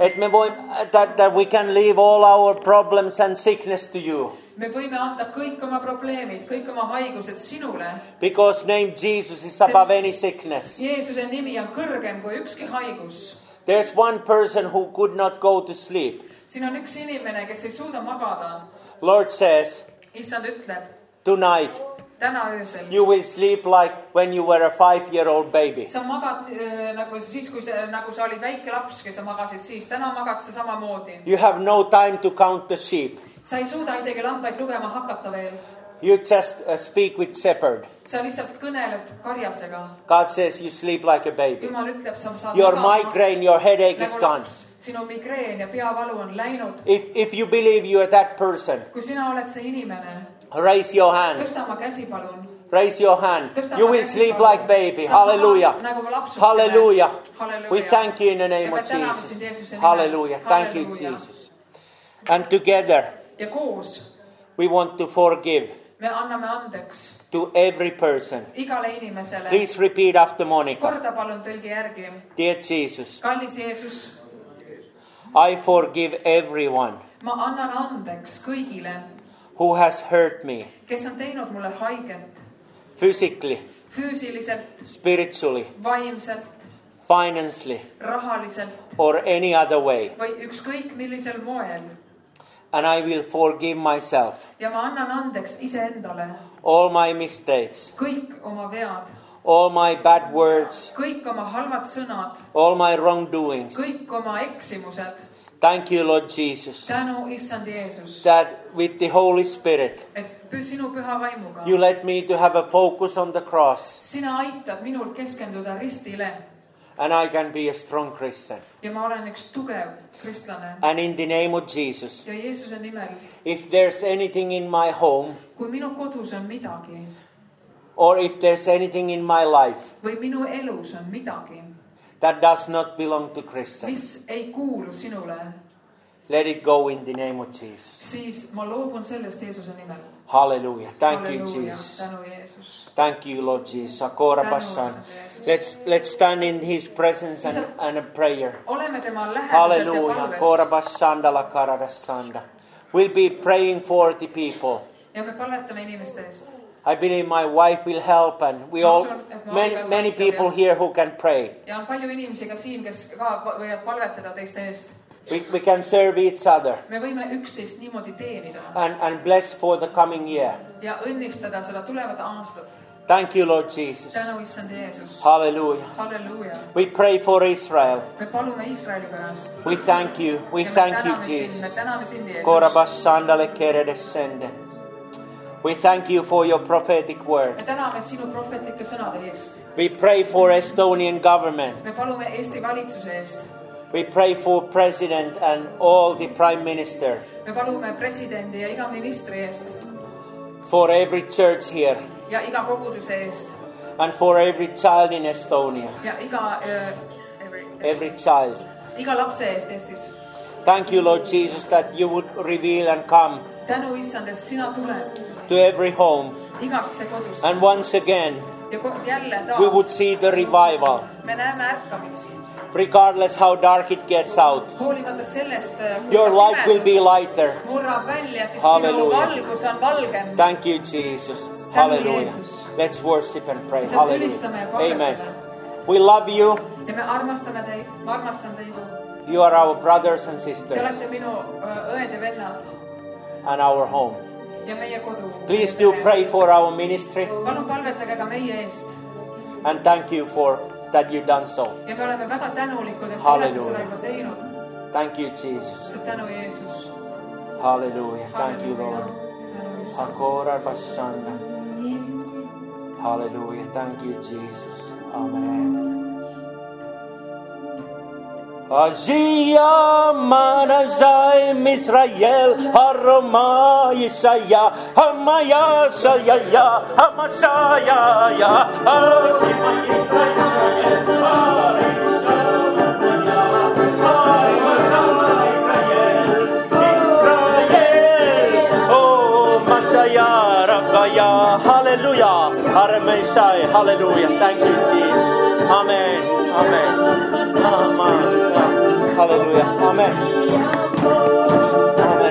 that we can leave all our problems and sickness to you. Me võime anda kõik oma probleemid, kõik oma haigused sinule. Because name Jesus is above any sickness. Jeesuse nimi on kõrgem kui ükski haigus. There's one person who could not go to sleep. Siin on üks inimene, kes ei suuda magada. Lord says, Issand ütleb, tonight täna öösel. you will sleep like when you were a 5-year-old baby. Sa magad nagu siis, kui nagu sa olid väike laps, kes sa magasid siis. Täna magad sa samamoodi. You have no time to count the sheep. Sa ei suuda isegi lambaid lugema hakata veel. You just speak with shepherd. Sa lihtsalt kõneled karjasega. God says you sleep like a baby. Jumal ütleb, sa saad Your magama migraine, your headache is nagu gone. laps. Sinu migreen ja peavalu on läinud. If you believe you are that person, Kui sina oled see inimene, raise your hand. tõsta oma käsi palun. Raise your hand. Tõsta You oma will käsi sleep palun. like baby. Sa maha Hallelujah. nagu lapsukene. Hallelujah. Halleluuja. We thank you in the name Ja me of täname Jesus. sind Jeesuse nimel. Hallelujah. Thank you, Halleluuja. Jesus. And together Ja koos we want to forgive me anname andeks to every person. igale inimesele. Please repeat after Monica. Korda palun tõlgi järgi. Dear Jesus, Kallis Jeesus, I forgive everyone ma annan andeks kõigile, who has hurt me kes on teinud mulle haiget physically, füüsiliselt, spiritually, vaimselt, financially, rahaliselt or any other way. või ükskõik millisel moel. And I will forgive myself Ja ma annan andeks iseendale all my mistakes, kõik oma vead, all my bad words, kõik oma halvad sõnad, all my wrongdoings. kõik oma eksimused. Thank you, Lord Jesus, Tänu issand Jeesus, that with the Holy Spirit, et sinu püha vaimuga you let me to have a focus on the cross, sina aitad minul keskenduda ristile and I can be a strong Christian. ja ma olen üks tugev kristlane. And in the name of Jesus, Ja Jeesuse nimel, if there's anything in my home, kui minu kodus on midagi or if there's anything in my life või minu elus on midagi, that does not belong to Christians, mis ei kuulu sinule, let it go in the name of Jesus. siis ma loobun sellest Jeesuse nimel. Hallelujah. Thank you, Halleluuja. Jesus. Tänu Jeesus. Thank you, Lord Jesus. Akora Tänu, Bashan. issand Jeesus. Let's stand in His presence and a prayer. Oleme tema läheduses ja Hallelujah. Akora palves. Bashanda la karada sanda. We'll be praying for the people. Ja me palvetame inimeste eest. I believe my wife will help, and we all, many people here who can pray. Ja on palju inimesi ka siin, kes ka võivad palvetada teiste eest. We can serve each other Me võime üksteist niimoodi teenida and bless for the coming year. ja õnnistada seda tulevat aastat. Thank you, Lord Jesus. Tänu issand Jeesus. Hallelujah. Halleluuja. We pray for Israel. Me palume Iisraeli pärast. We thank you. We Ja me thank you, täname sind, me Jesus. täname sind Jeesus. Korabashandale keredescende. We thank you for your prophetic word. Me täname sinu prohvetlike sõnade eest. We pray for Estonian government. Me palume Eesti valitsuse eest. We pray for president and all the prime minister. Me palume presidendi ja iga ministri eest For every church here. ja iga koguduse eest And for every child in Estonia. ja Every child. iga lapse eest Eestis. Thank you, Lord Jesus, that you would reveal and come Tänu issand, et sina tuled to every home. igasse kodusse And once again, ja jälle we would taas see the revival. me näeme ärkamist. Regardless how dark it gets out, Hoolimata sellest, your light will be lighter. murrab välja, siis sinu Hallelujah. valgus on valgem. Thank you, Jesus. Hallelujah. Let's worship and pray. Hallelujah. Amen. We love you. Ja me armastame teid, ma armastan teid. You are our brothers and Te sisters olete minu õed ja vennad and our home. ja meie kodu. Please do pray for our ministry Palun palvetage ka meie eest. and thank you for that you done so. Ja me oleme väga tänulikud, et te olete Halleluuja. seda juba teinud. Thank you, Jesus. Tänu Jeesus. Hallelujah. Thank you, Lord. Tänu issand. Akora Bashanda. Hallelujah. Thank you, Jesus. Amen. Azia manazai Misrael haroma Isaya hamaya sayaya hamasaya ya azima Israel Hallelujah. Hallelujah. Thank you, Jesus. Amen. Amen. Amen. Hallelujah. Amen. Amen.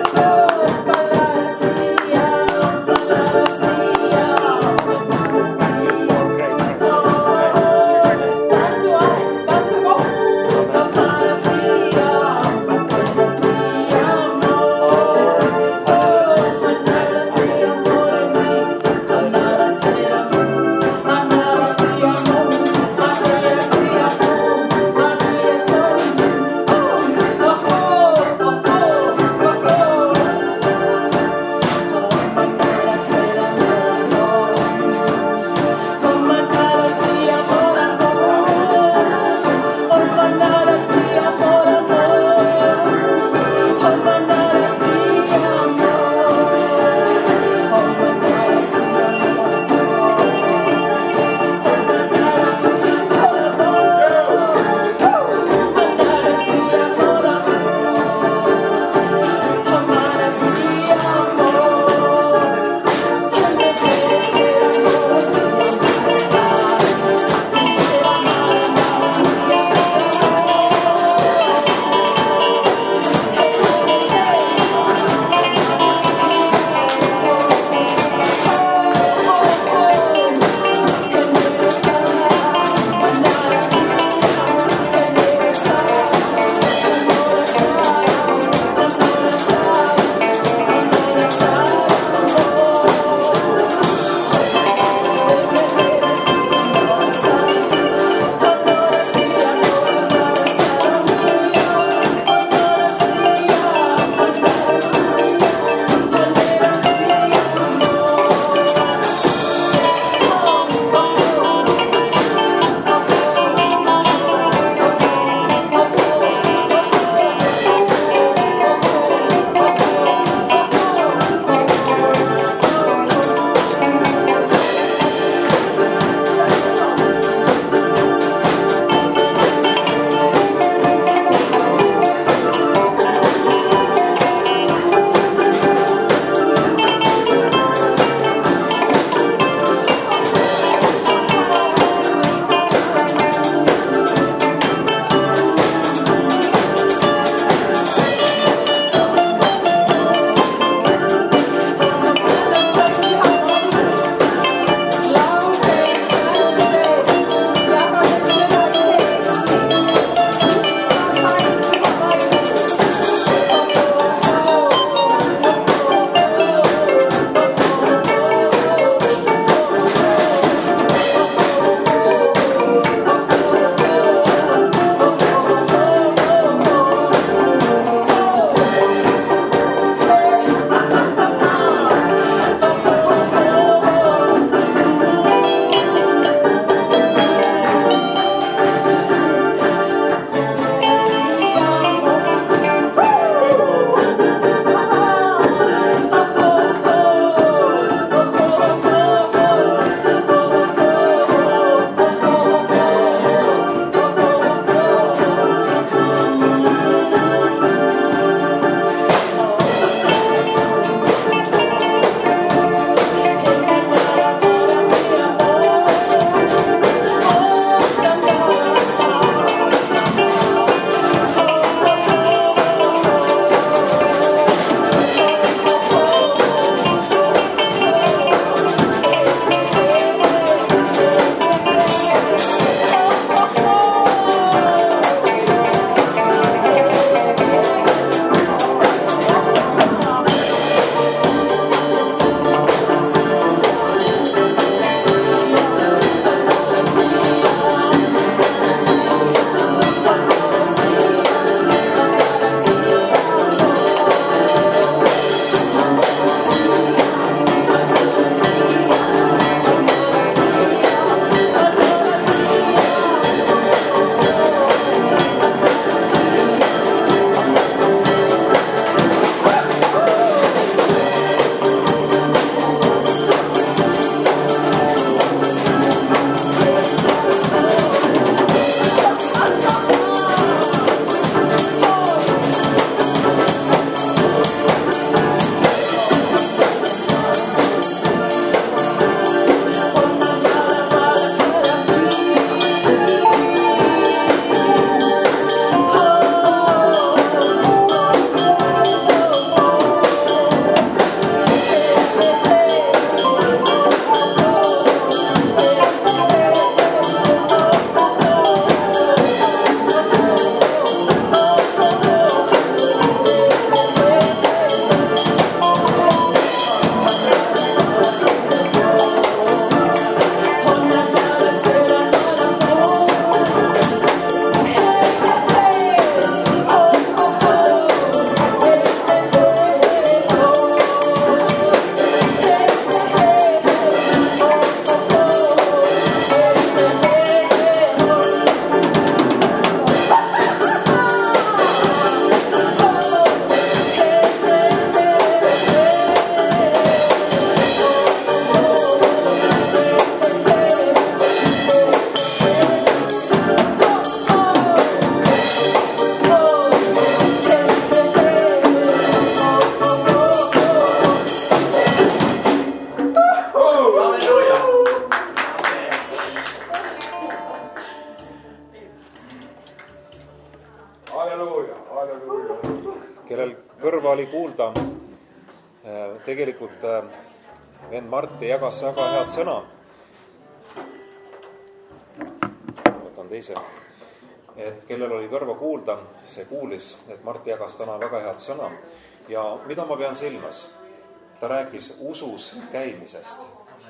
kellel kõrva oli kuulda, tegelikult vend Martti jagas väga head sõna. Võtan teise. Et kellel oli kõrva kuulda, see kuulis, et Martti jagas täna väga head sõna. Ja mida ma pean silmas? Ta rääkis usus käimisest.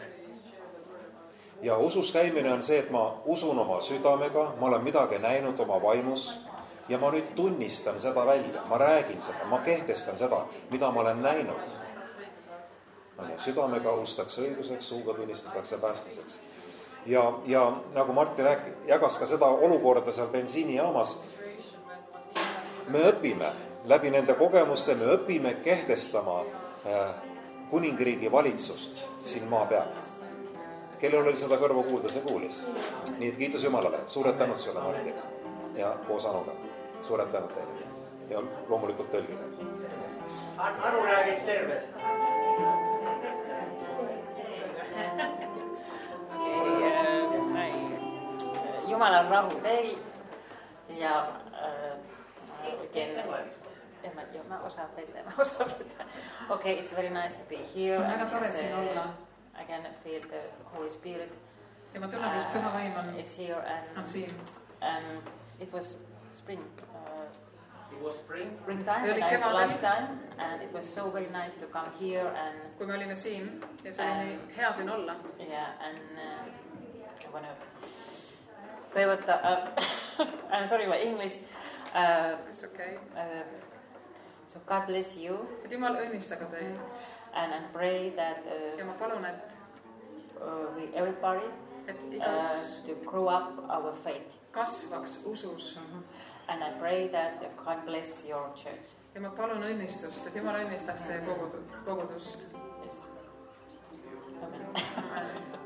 Ja usus käimine on see, et ma usun oma südamega, ma olen midagi näinud oma vaimus ja ma nüüd tunnistan seda välja, ma räägin seda, ma kehtestan seda, mida ma olen näinud. Südamega ustakse õiguseks, suuga tunnistatakse päästmiseks. Ja nagu Martti jagas ka seda olukorda seal bensiinijaamas, me õpime läbi nende kogemuste, me õpime kehtestama kuningriigi valitsust siin maa peal. Kellel oli seda kõrva kuulda, see kuulis. Nii et kiitus Jumalale, suured tänud sulle, Martti. Ja koos Anuga, suured tänud teile. Ja loomulikult tõlgile. Anu räägis tervest. Jumala rahu teil ja oikein mä osaan vetää. Okay, it's very nice to be here. Väga tore siin olla. I can feel the Holy Spirit. Ja ma tunnen, just Püha Vaim is here on siin. And it was spring. It was spring time last time, and it was so very nice to come here and. Kui me olime siin ja see oli nii hea siin olla. Yeah, and I wanna. I'm sorry, my English. It's okay. So God bless you. Et Jumal õnnistaga teid. And I pray that ja ma palun, et we everybody to grow up our faith. Kasvaks usus. And I pray that God bless your church. Ja ma palun õnnistust, et Jumal õnnistaks teie kogudust.